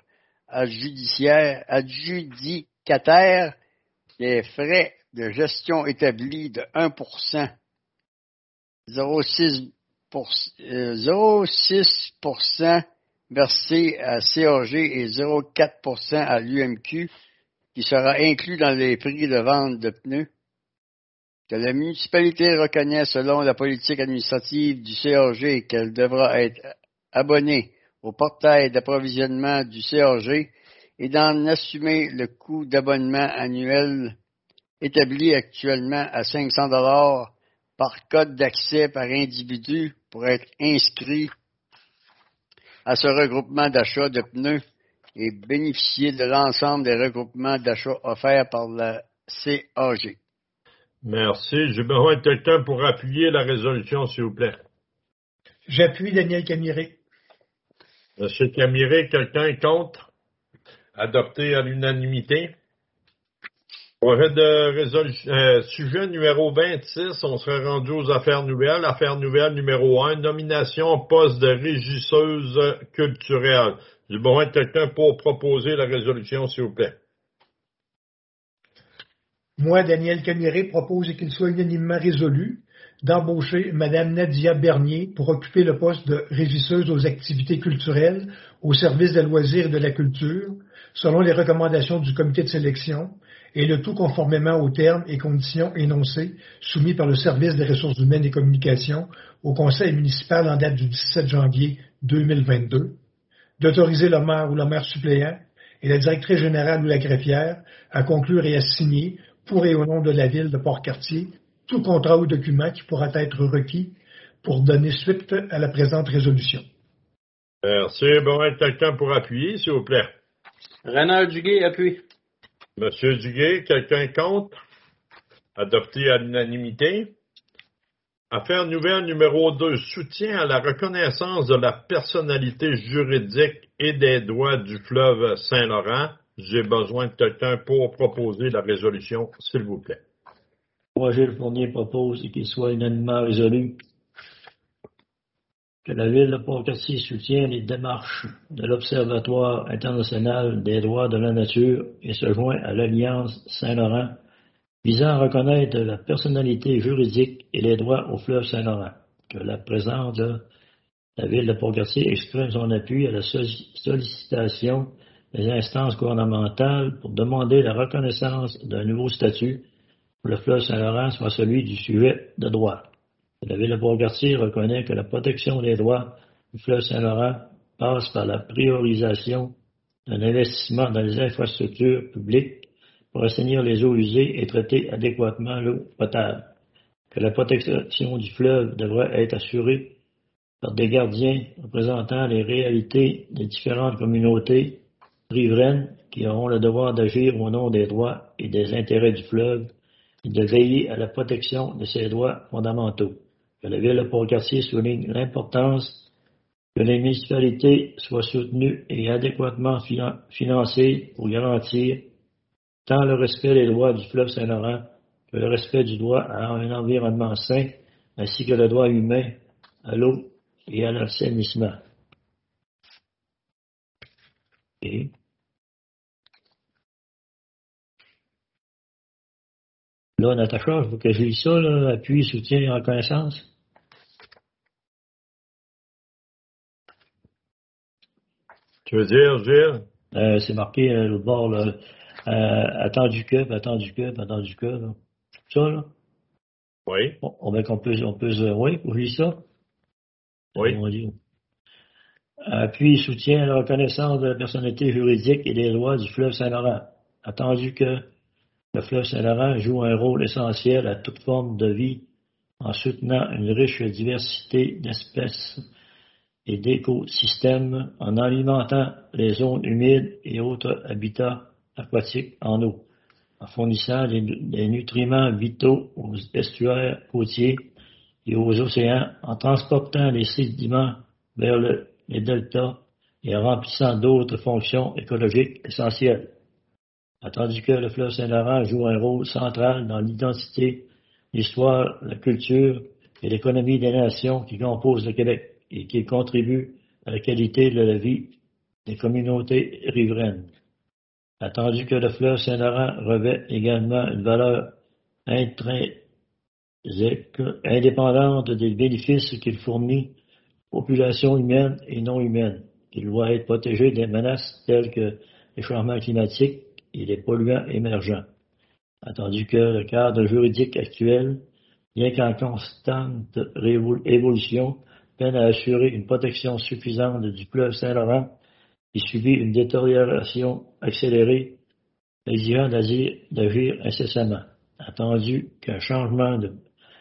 Speaker 5: adjudicataires des frais de gestion établis de 1%, 0,6% versé à CAG et 0,4% à l'UMQ, qui sera inclus dans les prix de vente de pneus, que la municipalité reconnaît selon la politique administrative du CAG qu'elle devra être abonnée au portail d'approvisionnement du CAG et d'en assumer le coût d'abonnement annuel établi actuellement à 500 $ par code d'accès par individu pour être inscrit à ce regroupement d'achat de pneus et bénéficier de l'ensemble des regroupements d'achat offerts par la CAG.
Speaker 1: Merci. J'ai besoin de quelqu'un pour appuyer la résolution, s'il vous plaît.
Speaker 2: J'appuie Daniel Camiré.
Speaker 1: Monsieur Camiré, quelqu'un est contre? Adopté à l'unanimité. Projet de résolution, sujet numéro 26, on serait rendu aux affaires nouvelles. Affaires nouvelles numéro 1, nomination poste de régisseuse culturelle. J'ai besoin de quelqu'un pour proposer la résolution, s'il vous plaît.
Speaker 2: Moi, Daniel Camiré, propose qu'il soit unanimement résolu d'embaucher Mme Nadia Bernier pour occuper le poste de régisseuse aux activités culturelles au service des loisirs et de la culture, selon les recommandations du comité de sélection, et le tout conformément aux termes et conditions énoncés soumis par le service des ressources humaines et communications au conseil municipal en date du 17 janvier 2022, d'autoriser le maire ou le maire suppléant et la directrice générale ou la greffière à conclure et à signer pour et au nom de la ville de Port-Cartier tout contrat ou document qui pourra être requis pour donner suite à la présente résolution.
Speaker 1: Merci. Bon, quelqu'un pour appuyer, s'il vous plaît.
Speaker 3: Renald Duguay, appuie.
Speaker 1: Monsieur Duguay, quelqu'un contre? Adopté à l'unanimité. Affaire nouvelle numéro 2, soutien à la reconnaissance de la personnalité juridique et des droits du fleuve Saint-Laurent. J'ai besoin de quelqu'un pour proposer la résolution, s'il vous plaît.
Speaker 4: Moi, Gilles Fournier propose qu'il soit unanimement résolu que la Ville de Port-Cartier soutient les démarches de l'Observatoire international des droits de la nature et se joint à l'Alliance Saint-Laurent visant à reconnaître la personnalité juridique et les droits au fleuve Saint-Laurent. Que la présente de la Ville de Port-Cartier exprime son appui à la sollicitation des instances gouvernementales pour demander la reconnaissance d'un nouveau statut pour le fleuve Saint-Laurent soit celui du sujet de droit. La Ville de Port-Cartier reconnaît que la protection des droits du fleuve Saint-Laurent passe par la priorisation d'un investissement dans les infrastructures publiques pour assainir les eaux usées et traiter adéquatement l'eau potable. Que la protection du fleuve devrait être assurée par des gardiens représentant les réalités des différentes communautés riveraines qui auront le devoir d'agir au nom des droits et des intérêts du fleuve et de veiller à la protection de ses droits fondamentaux. Que la Ville de Port-Cartier souligne l'importance que les municipalités soient soutenues et adéquatement financées pour garantir tant le respect des droits du fleuve Saint-Laurent que le respect du droit à un environnement sain, ainsi que le droit humain à l'eau et à l'assainissement. Et Là, Natacha, il faut que je lise ça, là, appui, soutien et reconnaissance.
Speaker 1: Tu veux dire, Gilles?
Speaker 4: C'est marqué l'autre bord, là, attendu que. Là. Ça, là.
Speaker 1: Oui.
Speaker 4: Bon, qu'on peut, oui, vous lisez ça?
Speaker 1: Oui.
Speaker 4: Appui, soutien à la reconnaissance de la personnalité juridique et des lois du fleuve Saint-Laurent. Attendu que le fleuve Saint-Laurent joue un rôle essentiel à toute forme de vie en soutenant une riche diversité d'espèces et d'écosystèmes, en alimentant les zones humides et autres habitats aquatiques en eau, en fournissant des nutriments vitaux aux estuaires côtiers et aux océans, en transportant les sédiments vers les deltas et en remplissant d'autres fonctions écologiques essentielles. Attendu que le fleuve Saint-Laurent joue un rôle central dans l'identité, l'histoire, la culture et l'économie des nations qui composent le Québec et qui contribuent à la qualité de la vie des communautés riveraines. Attendu que le fleuve Saint-Laurent revêt également une valeur intrinsèque, indépendante des bénéfices qu'il fournit aux populations humaines et non humaines. Il doit être protégé des menaces telles que les changements climatiques et les polluants émergents. Attendu que le cadre juridique actuel, bien qu'en constante évolution, peine à assurer une protection suffisante du fleuve Saint-Laurent qui subit une détérioration accélérée, exigeant d'agir incessamment. Attendu qu'un changement de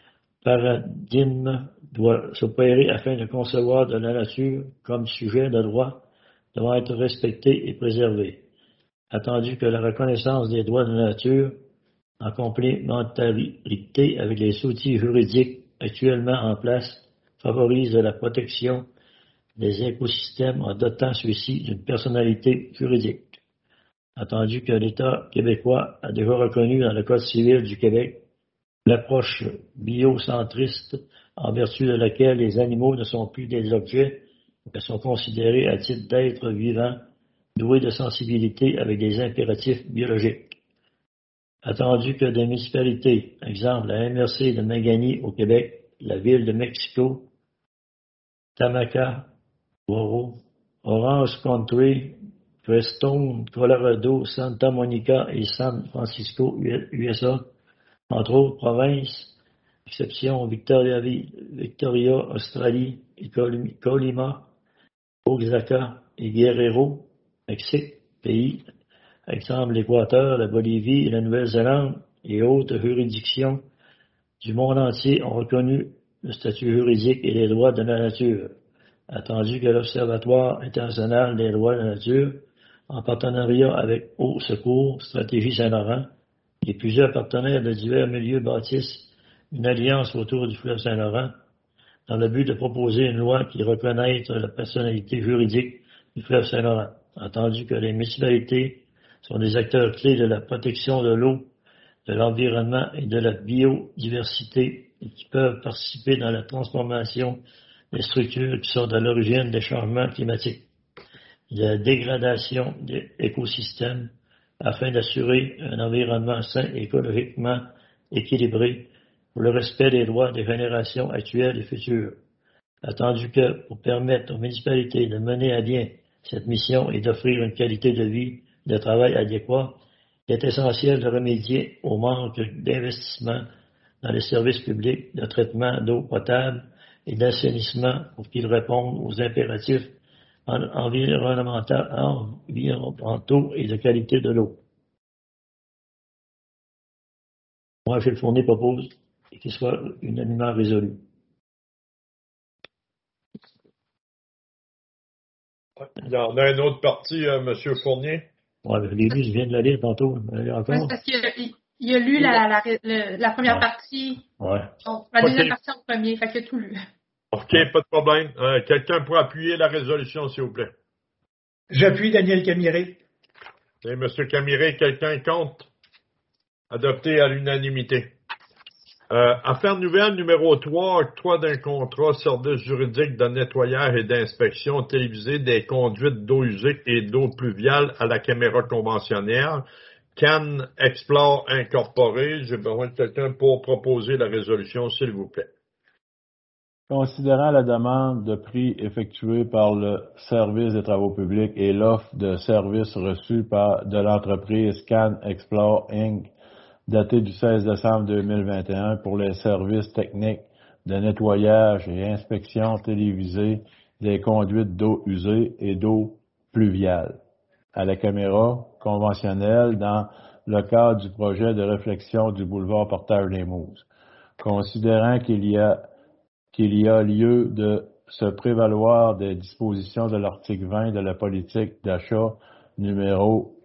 Speaker 4: paradigme doit s'opérer afin de concevoir de la nature comme sujet de droit devant être respecté et préservé. Attendu que la reconnaissance des droits de la nature en complémentarité avec les outils juridiques actuellement en place favorise la protection des écosystèmes en dotant ceux-ci d'une personnalité juridique. Attendu que l'État québécois a déjà reconnu dans le Code civil du Québec l'approche biocentriste en vertu de laquelle les animaux ne sont plus des objets, mais sont considérés à titre d'êtres vivants doués de sensibilité avec des impératifs biologiques. Attendu que des municipalités, exemple la MRC de Magani au Québec, la ville de Mexico, Tamaca, Orange Country, Crestone, Colorado, Santa Monica et San Francisco, USA, entre autres provinces, exception Victoria, Australie, et Colima, Oaxaca et Guerrero, Mexique, pays, exemple l'Équateur, la Bolivie et la Nouvelle-Zélande et autres juridictions du monde entier ont reconnu le statut juridique et les droits de la nature. Attendu que l'Observatoire international des droits de la nature, en partenariat avec Au Secours, Stratégie Saint-Laurent, et plusieurs partenaires de divers milieux bâtissent une alliance autour du fleuve Saint-Laurent dans le but de proposer une loi qui reconnaisse la personnalité juridique du fleuve Saint-Laurent. Attendu que les municipalités sont des acteurs clés de la protection de l'eau, de l'environnement et de la biodiversité et qui peuvent participer dans la transformation des structures qui sont à l'origine des changements climatiques, de la dégradation des écosystèmes afin d'assurer un environnement sain et écologiquement équilibré pour le respect des droits des générations actuelles et futures. Attendu que, pour permettre aux municipalités de mener à bien cette mission et d'offrir une qualité de vie et de travail adéquat, il est essentiel de remédier au manque d'investissement dans les services publics de traitement d'eau potable et d'assainissement pour qu'ils répondent aux impératifs environnementaux et de qualité de l'eau. Moi, Gilles Fournier propose qu'il soit unanimement résolu.
Speaker 1: Il y en a un autre parti, M. Fournier.
Speaker 4: Oui, je l'ai lu, je viens de la lire tantôt. Encore?
Speaker 6: Oui, parce qu'il a lu la première partie.
Speaker 4: Ouais.
Speaker 6: Donc, la deuxième partie en premier, fait qu'il a tout lu.
Speaker 1: OK, pas de problème. Quelqu'un pour appuyer la résolution, s'il vous plaît.
Speaker 2: J'appuie Daniel Camiré.
Speaker 1: Et M. Camiré, quelqu'un compte? Adopté à l'unanimité. Affaire nouvelle numéro 3, octroi d'un contrat service juridique de nettoyage et d'inspection télévisée des conduites d'eau usée et d'eau pluviale à la caméra conventionnelle. Can Explore Incorporé. J'ai besoin de quelqu'un pour proposer la résolution, s'il vous plaît.
Speaker 7: Considérant la demande de prix effectuée par le service des travaux publics et l'offre de services reçue de l'entreprise Can Explore Inc., datée du 16 décembre 2021 pour les services techniques de nettoyage et inspection télévisée des conduites d'eau usée et d'eau pluviale à la caméra conventionnelle dans le cadre du projet de réflexion du boulevard Portage-les-Mouses. Considérant qu'il y a lieu de se prévaloir des dispositions de l'article 20 de la politique d'achat numéro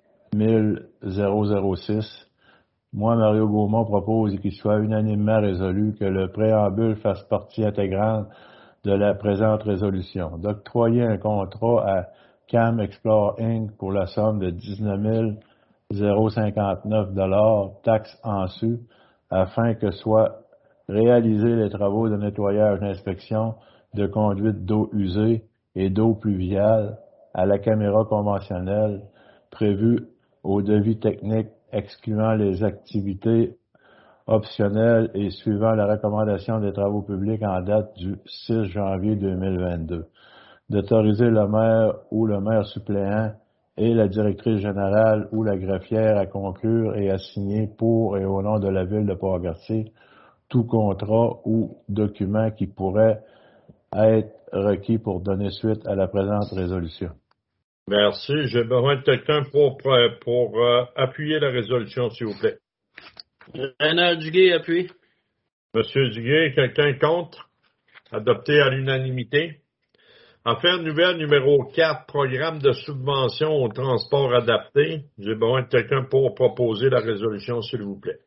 Speaker 7: 1006, moi, Mario Gaumont, propose qu'il soit unanimement résolu que le préambule fasse partie intégrante de la présente résolution. D'octroyer un contrat à Cam Explore Inc. pour la somme de 19 059 $, taxes en su, afin que soient réalisés les travaux de nettoyage d'inspection de conduites d'eau usée et d'eau pluviale à la caméra conventionnelle prévue au devis technique excluant les activités optionnelles et suivant la recommandation des travaux publics en date du 6 janvier 2022. D'autoriser le maire ou le maire suppléant et la directrice générale ou la greffière à conclure et à signer pour et au nom de la ville de Port-Cartier tout contrat ou document qui pourrait être requis pour donner suite à la présente résolution.
Speaker 1: Merci. J'ai besoin de quelqu'un pour appuyer la résolution, s'il vous plaît.
Speaker 3: Renal Duguay, appuie.
Speaker 1: Monsieur Duguay, quelqu'un contre? Adopté à l'unanimité. Affaire nouvelle numéro 4, programme de subvention au transport adapté. J'ai besoin de quelqu'un pour proposer la résolution, s'il vous plaît.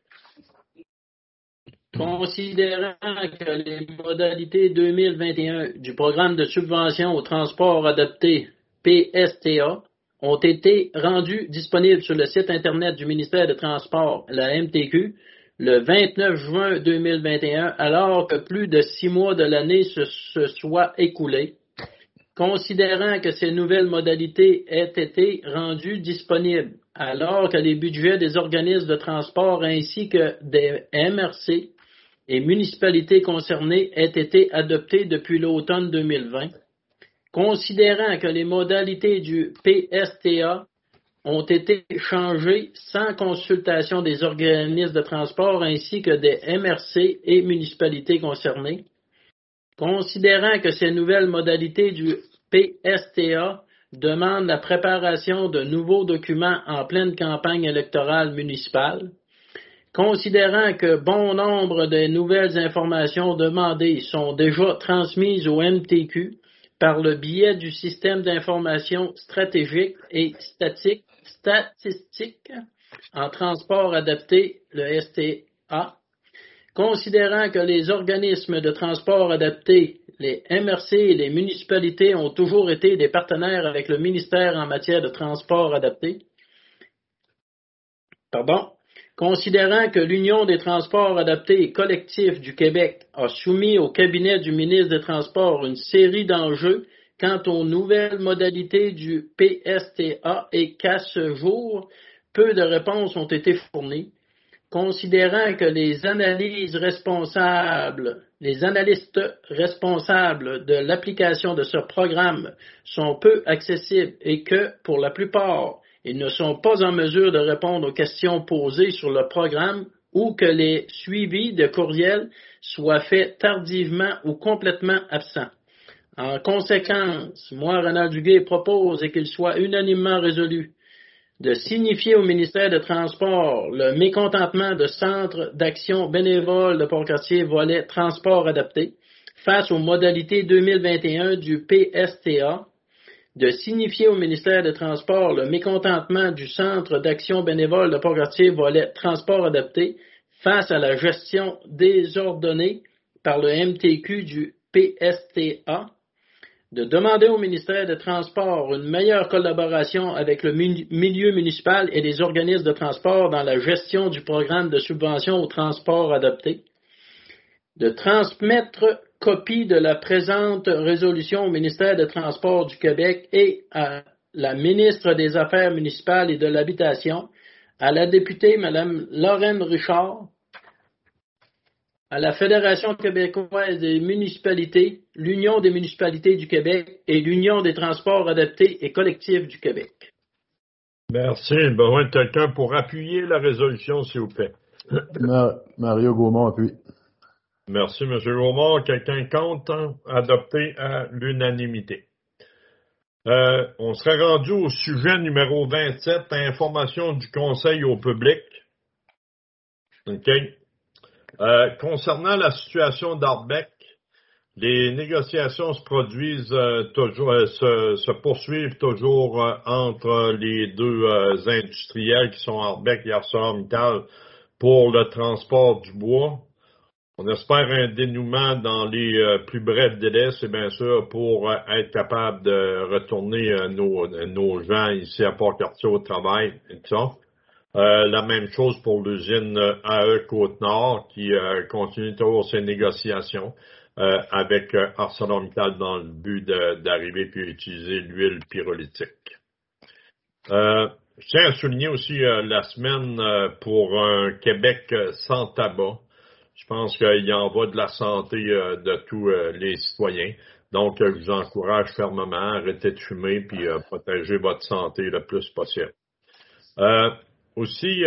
Speaker 3: Considérant que les modalités 2021 du programme de subvention au transport adapté PSTA ont été rendues disponibles sur le site Internet du ministère des Transports, la MTQ, le 29 juin 2021, alors que plus de 6 mois de l'année se soient écoulés. Considérant que ces nouvelles modalités aient été rendues disponibles, alors que les budgets des organismes de transport ainsi que des MRC et municipalités concernées aient été adoptés depuis l'automne 2020, considérant que les modalités du PSTA ont été changées sans consultation des organismes de transport ainsi que des MRC et municipalités concernées, considérant que ces nouvelles modalités du PSTA demandent la préparation de nouveaux documents en pleine campagne électorale municipale, considérant que bon nombre de nouvelles informations demandées sont déjà transmises au MTQ par le biais du système d'information stratégique et statistique en transport adapté, le STA, considérant que les organismes de transport adapté, les MRC et les municipalités ont toujours été des partenaires avec le ministère en matière de transport adapté. Considérant que l'Union des transports adaptés et collectifs du Québec a soumis au cabinet du ministre des Transports une série d'enjeux quant aux nouvelles modalités du PSTA et qu'à ce jour, peu de réponses ont été fournies, considérant que les analystes responsables de l'application de ce programme sont peu accessibles et que, pour la plupart, ils ne sont pas en mesure de répondre aux questions posées sur le programme ou que les suivis de courriels soient faits tardivement ou complètement absents. En conséquence, moi, Renal Duguay, propose et qu'il soit unanimement résolu de signifier au ministère des Transports le mécontentement de Centre d'action bénévole de Port-Cartier volet transport adapté face aux modalités 2021 du PSTA, de signifier au ministère des Transports le mécontentement du Centre d'action bénévole de Port-Cartier volet transport adapté face à la gestion désordonnée par le MTQ du PSTA, de demander au ministère des Transports une meilleure collaboration avec le milieu municipal et les organismes de transport dans la gestion du programme de subvention au transport adapté, de transmettre copie de la présente résolution au ministère des Transports du Québec et à la ministre des Affaires municipales et de l'Habitation, à la députée Mme Lorraine Richard, à la Fédération québécoise des municipalités, l'Union des municipalités du Québec et l'Union des transports adaptés et collectifs du Québec.
Speaker 1: Merci. Besoin de quelqu'un pour appuyer la résolution, s'il vous plaît.
Speaker 7: Mario Gaumont appuie.
Speaker 1: Merci, M. Gaumont. Quelqu'un compte adopter à l'unanimité. On serait rendu au sujet numéro 27, information du Conseil au public. OK. Concernant la situation d'Arbec, les négociations se poursuivent toujours entre les deux industriels qui sont Arbec et ArcelorMittal pour le transport du bois. On espère un dénouement dans les plus brefs délais, c'est bien sûr pour être capable de retourner nos gens ici à Port-Cartier au travail et tout ça. La même chose pour l'usine AE Côte-Nord qui continue toujours ses négociations avec ArcelorMittal dans le but d'arriver puis utiliser l'huile pyrolytique. Je tiens à souligner aussi la semaine pour un Québec sans tabac. Je pense qu'il y en va de la santé de tous les citoyens. Donc, je vous encourage fermement à arrêter de fumer puis protéger votre santé le plus possible. Aussi,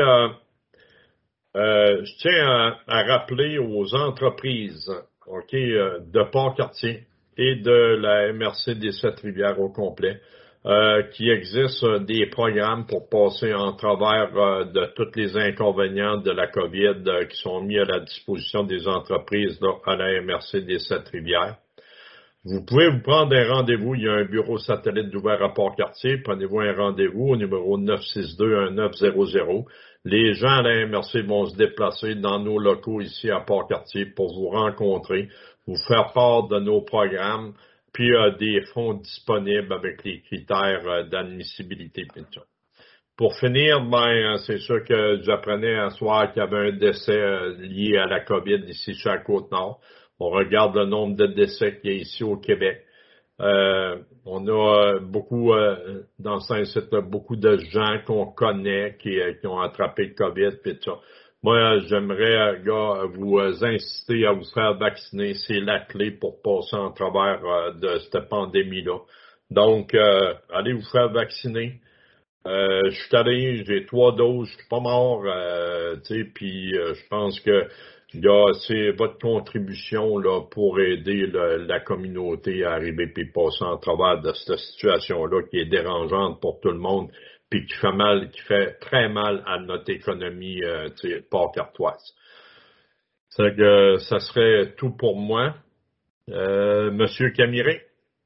Speaker 1: je tiens à rappeler aux entreprises de Port-Cartier et de la MRC des Sept-Rivières au complet qu'il existe des programmes pour passer en travers de tous les inconvénients de la COVID qui sont mis à la disposition des entreprises à la MRC des Sept-Rivières. Vous pouvez vous prendre un rendez-vous. Il y a un bureau satellite ouvert à Port-Cartier. Prenez-vous un rendez-vous au numéro 962-1900. Les gens à la MRC vont se déplacer dans nos locaux ici à Port-Cartier pour vous rencontrer, vous faire part de nos programmes, puis des fonds disponibles avec les critères d'admissibilité. Pour finir, c'est sûr que j'apprenais un soir qu'il y avait un décès lié à la COVID ici sur la Côte-Nord. On regarde le nombre de décès qu'il y a ici au Québec. On a beaucoup, dans ce site, beaucoup de gens qu'on connaît qui ont attrapé le COVID et tout ça. Moi, j'aimerais vous inciter à vous faire vacciner. C'est la clé pour passer en travers de cette pandémie-là. Donc, allez vous faire vacciner. Je suis allé, j'ai 3 doses, je suis pas mort, puis je pense que c'est votre contribution là pour aider la communauté à arriver puis passer en travers de cette situation-là qui est dérangeante pour tout le monde puis qui fait très mal à notre économie port-cartoise. C'est que ça serait tout pour moi. Monsieur Camiré,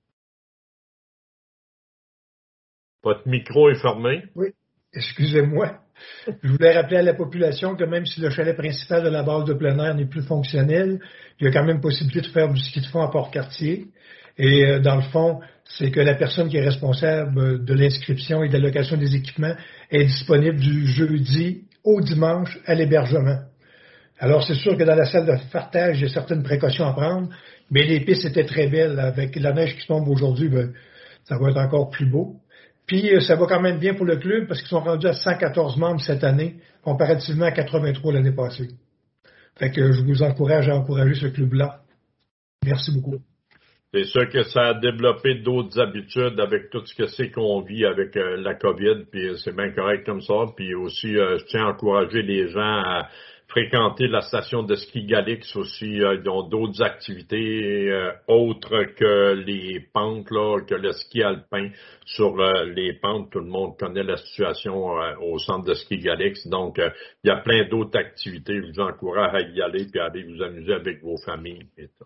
Speaker 1: votre micro est fermé.
Speaker 2: Oui, excusez-moi. Je voulais rappeler à la population que même si le chalet principal de la base de plein air n'est plus fonctionnel, il y a quand même possibilité de faire du ski de fond à Port-Cartier. Et dans le fond, c'est que la personne qui est responsable de l'inscription et de la location des équipements est disponible du jeudi au dimanche à l'hébergement. Alors, c'est sûr que dans la salle de fartage, il y a certaines précautions à prendre, mais les pistes étaient très belles. Avec la neige qui tombe aujourd'hui, ça va être encore plus beau. Puis, ça va quand même bien pour le club parce qu'ils sont rendus à 114 membres cette année, comparativement à 83 l'année passée. Fait que je vous encourage à encourager ce club-là. Merci beaucoup.
Speaker 1: C'est sûr que ça a développé d'autres habitudes avec tout ce que c'est qu'on vit avec la COVID, puis c'est bien correct comme ça. Puis aussi, je tiens à encourager les gens à fréquenter la station de ski Galix aussi. Ils ont d'autres activités autres que les pentes, là, que le ski alpin sur les pentes. Tout le monde connaît la situation au centre de ski Galix. Donc, il y a plein d'autres activités. Je vous encourage à y aller puis à aller vous amuser avec vos familles et tout.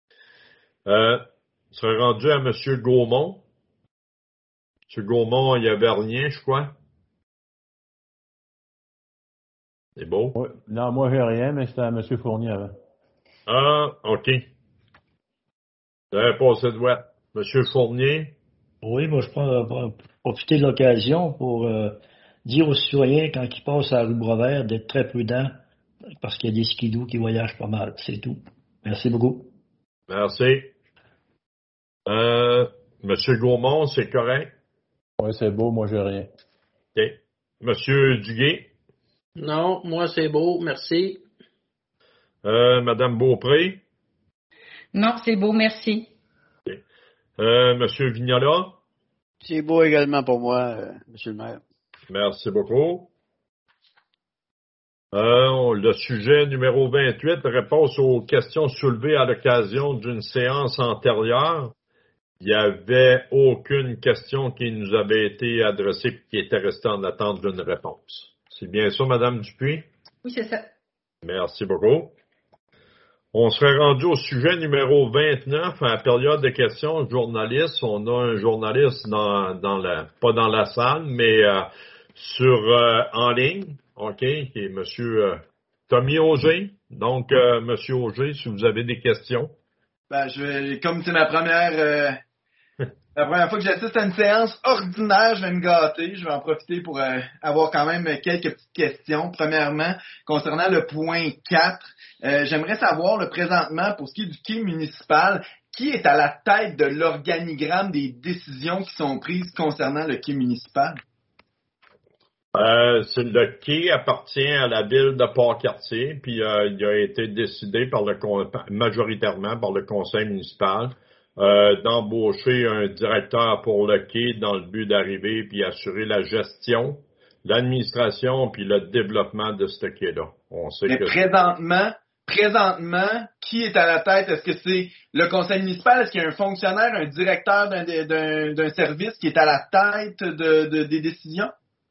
Speaker 1: Je serais rendu à M. Gaumont. M. Gaumont, il n'y avait rien, je crois. C'est beau?
Speaker 7: Oui. Non, moi, j'ai rien, mais c'était à M. Fournier avant.
Speaker 1: Ah, OK. J'avais passé de droite. M. Fournier?
Speaker 4: Oui, moi, je prends profiter de l'occasion pour dire aux citoyens, quand ils passent à la rue Brovert, d'être très prudents, parce qu'il y a des skidoo qui voyagent pas mal. C'est tout. Merci beaucoup.
Speaker 1: Merci. Monsieur Gaumont, c'est correct?
Speaker 7: Oui, c'est beau, moi, j'ai rien.
Speaker 1: OK. Monsieur Duguay?
Speaker 3: Non, moi c'est beau, merci.
Speaker 1: Madame Beaupré?
Speaker 8: Non, c'est beau, merci.
Speaker 1: Okay. Monsieur Vignola?
Speaker 5: C'est beau également pour moi, Monsieur le maire.
Speaker 1: Merci beaucoup. Le sujet numéro 28, réponse aux questions soulevées à l'occasion d'une séance antérieure. Il n'y avait aucune question qui nous avait été adressée et qui était restée en attente d'une réponse. C'est bien ça, Madame Dupuis?
Speaker 6: Oui, c'est ça.
Speaker 1: Merci beaucoup. On serait rendu au sujet numéro 29, à la période de questions journalistes. On a un journaliste pas dans la salle, mais en ligne, OK, qui est Monsieur Tommy Auger. Donc, Monsieur Auger, si vous avez des questions.
Speaker 9: Comme c'est ma première fois que j'assiste à une séance ordinaire, je vais me gâter. Je vais en profiter pour avoir quand même quelques petites questions. Premièrement, concernant le point 4, j'aimerais savoir présentement, pour ce qui est du quai municipal, qui est à la tête de l'organigramme des décisions qui sont prises concernant le quai municipal?
Speaker 1: Le quai appartient à la ville de Port-Cartier, puis il a été décidé majoritairement par le conseil municipal d'embaucher un directeur pour le quai dans le but d'arriver puis assurer la gestion, l'administration puis le développement de ce quai-là. On sait
Speaker 9: Mais
Speaker 1: que
Speaker 9: présentement, qui est à la tête? Est-ce que c'est le conseil municipal? Est-ce qu'il y a un fonctionnaire, un directeur d'un service qui est à la tête des décisions?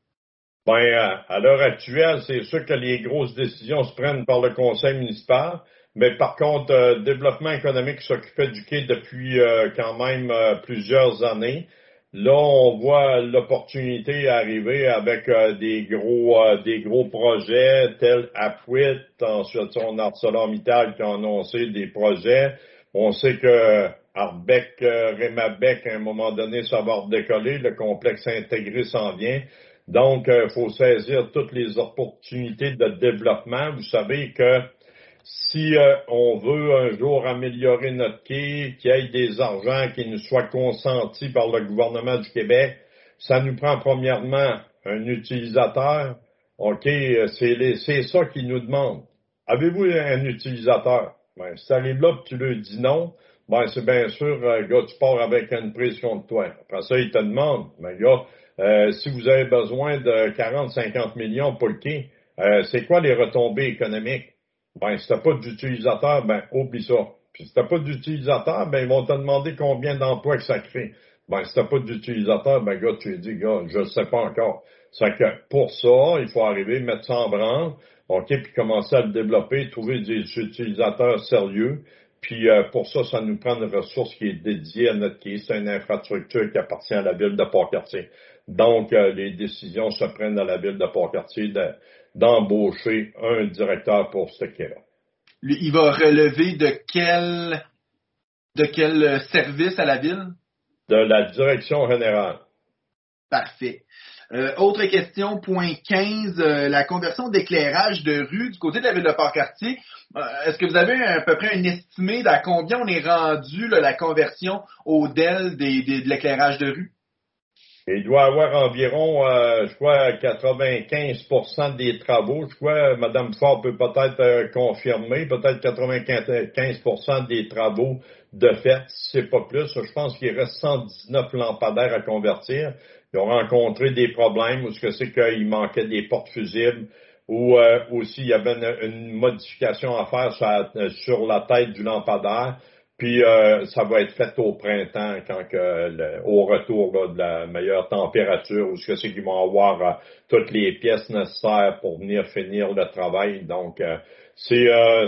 Speaker 1: À l'heure actuelle, c'est sûr que les grosses décisions se prennent par le conseil municipal, mais par contre, développement économique s'occupait du quai depuis quand même plusieurs années. Là, on voit l'opportunité arriver avec des gros projets tels Apuit. Ensuite, on a ArcelorMittal qui a annoncé des projets. On sait que Arbec, Rémabec, à un moment donné, ça va redécoller. Le complexe intégré s'en vient. Donc, il faut saisir toutes les opportunités de développement. Vous savez que si on veut un jour améliorer notre quai, qu'il y ait des argents qui nous soient consentis par le gouvernement du Québec, ça nous prend premièrement un utilisateur. OK, c'est ça qu'ils nous demandent. Avez-vous un utilisateur? Si tu arrives là et tu leur dis non, c'est bien sûr, gars, tu pars avec une prise contre toi. Après ça, ils te demandent, gars, si vous avez besoin de 40-50 millions pour le quai, c'est quoi les retombées économiques? Si t'as pas d'utilisateur, oublie ça. Puis si t'as pas d'utilisateur, ils vont te demander combien d'emplois que ça crée. Si t'as pas d'utilisateur, gars, tu lui dis, gars, je ne sais pas encore. C'est que pour ça, il faut arriver, mettre ça en branle, OK, puis commencer à le développer, trouver des utilisateurs sérieux. Puis pour ça, ça nous prend une ressource qui est dédiée à notre quai. C'est une infrastructure qui appartient à la ville de Port-Cartier. Donc, les décisions se prennent à la ville de Port-Cartier d'embaucher un directeur pour ce quai-là.
Speaker 9: Il va relever de quel service à la ville?
Speaker 1: De la direction générale.
Speaker 9: Parfait. Autre question, point 15, la conversion d'éclairage de rue du côté de la ville de Port-Cartier. Est-ce que vous avez à peu près un estimé d'à combien on est rendu la conversion au DEL de l'éclairage de rue?
Speaker 1: Il doit y avoir environ, 95% des travaux. Je crois, Mme Ford peut peut-être confirmer, peut-être 95% des travaux de fait, c'est pas plus. Je pense qu'il reste 119 lampadaires à convertir. Ils ont rencontré des problèmes où c'est qu'il manquait des portes fusibles ou aussi il y avait une modification à faire sur la tête du lampadaire. Puis ça va être fait au printemps au retour de la meilleure température où c'est qu'ils vont avoir toutes les pièces nécessaires pour venir finir le travail. Donc c'est un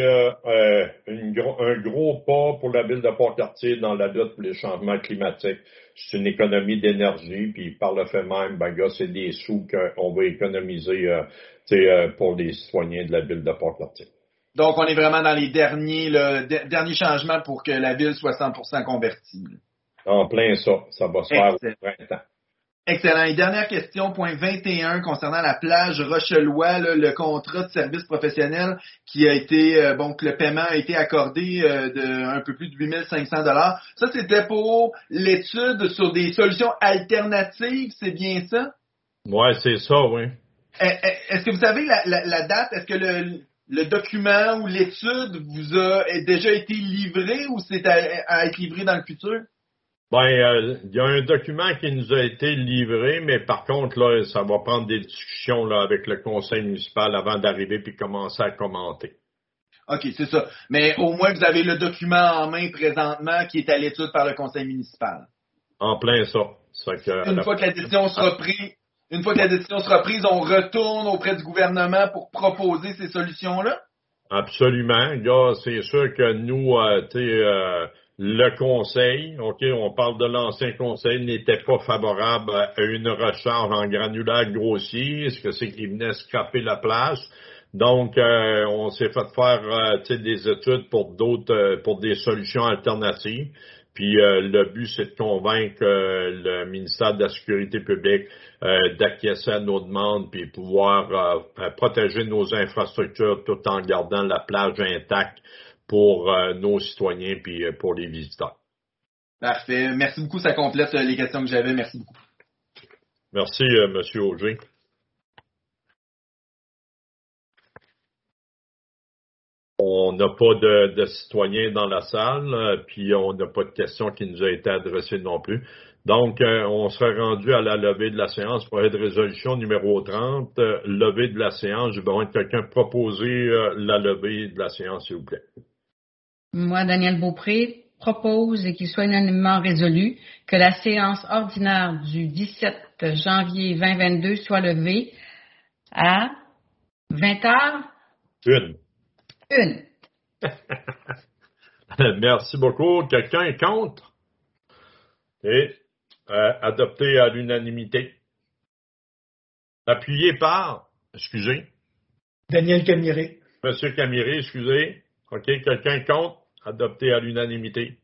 Speaker 1: gros pas pour la ville de Port-Cartier dans la lutte pour les changements climatiques. C'est une économie d'énergie, puis par le fait même, c'est des sous qu'on va économiser pour les citoyens de la ville de Port-Cartier.
Speaker 9: Donc, on est vraiment dans les derniers changements pour que la ville soit 100% convertie.
Speaker 1: En plein ça. Ça va se faire au printemps.
Speaker 9: Excellent. Et dernière question, point 21, concernant la plage Rochelois, le contrat de service professionnel qui a été, que le paiement a été accordé de un peu plus de 8 500 $. Ça, c'était pour l'étude sur des solutions alternatives, c'est bien ça?
Speaker 1: Ouais, c'est ça, oui.
Speaker 9: Est-ce que vous savez la date? Est-ce que le document ou l'étude vous a déjà été livré ou c'est à être livré dans le futur?
Speaker 1: Il y a un document qui nous a été livré, mais par contre, là, ça va prendre des discussions là, avec le conseil municipal avant d'arriver puis commencer à commenter.
Speaker 9: OK, c'est ça. Mais au moins, vous avez le document en main présentement qui est à l'étude par le conseil municipal.
Speaker 1: En plein ça.
Speaker 9: Une fois que la décision sera prise, on retourne auprès du gouvernement pour proposer ces solutions-là?
Speaker 1: Absolument. Là, c'est sûr que nous, le conseil, OK, on parle de l'ancien conseil, n'était pas favorable à une recharge en granulaire grossier. Ce que c'est qu'il venait scraper la place. Donc, on s'est fait faire des études pour des solutions alternatives. Puis le but, c'est de convaincre le ministère de la Sécurité publique d'acquiescer à nos demandes puis pouvoir protéger nos infrastructures tout en gardant la plage intacte pour nos citoyens puis pour les visiteurs.
Speaker 9: Parfait. Merci beaucoup. Ça complète les questions que j'avais. Merci beaucoup.
Speaker 1: Merci, M. Auger. On n'a pas de citoyens dans la salle, puis on n'a pas de questions qui nous a été adressées non plus. Donc, on serait rendu à la levée de la séance pour être résolution numéro 30, levée de la séance. J'ai besoin de quelqu'un proposer la levée de la séance, s'il vous plaît.
Speaker 8: Moi, Daniel Beaupré, propose et qu'il soit unanimement résolu que la séance ordinaire du 17 janvier 2022 soit levée à 20 heures?
Speaker 1: Une. Merci beaucoup. Quelqu'un est contre? Et adopté à l'unanimité. Appuyé par, excusez.
Speaker 2: Daniel Camiré.
Speaker 1: Monsieur Camiré, excusez. OK, quelqu'un est contre? Adopté à l'unanimité.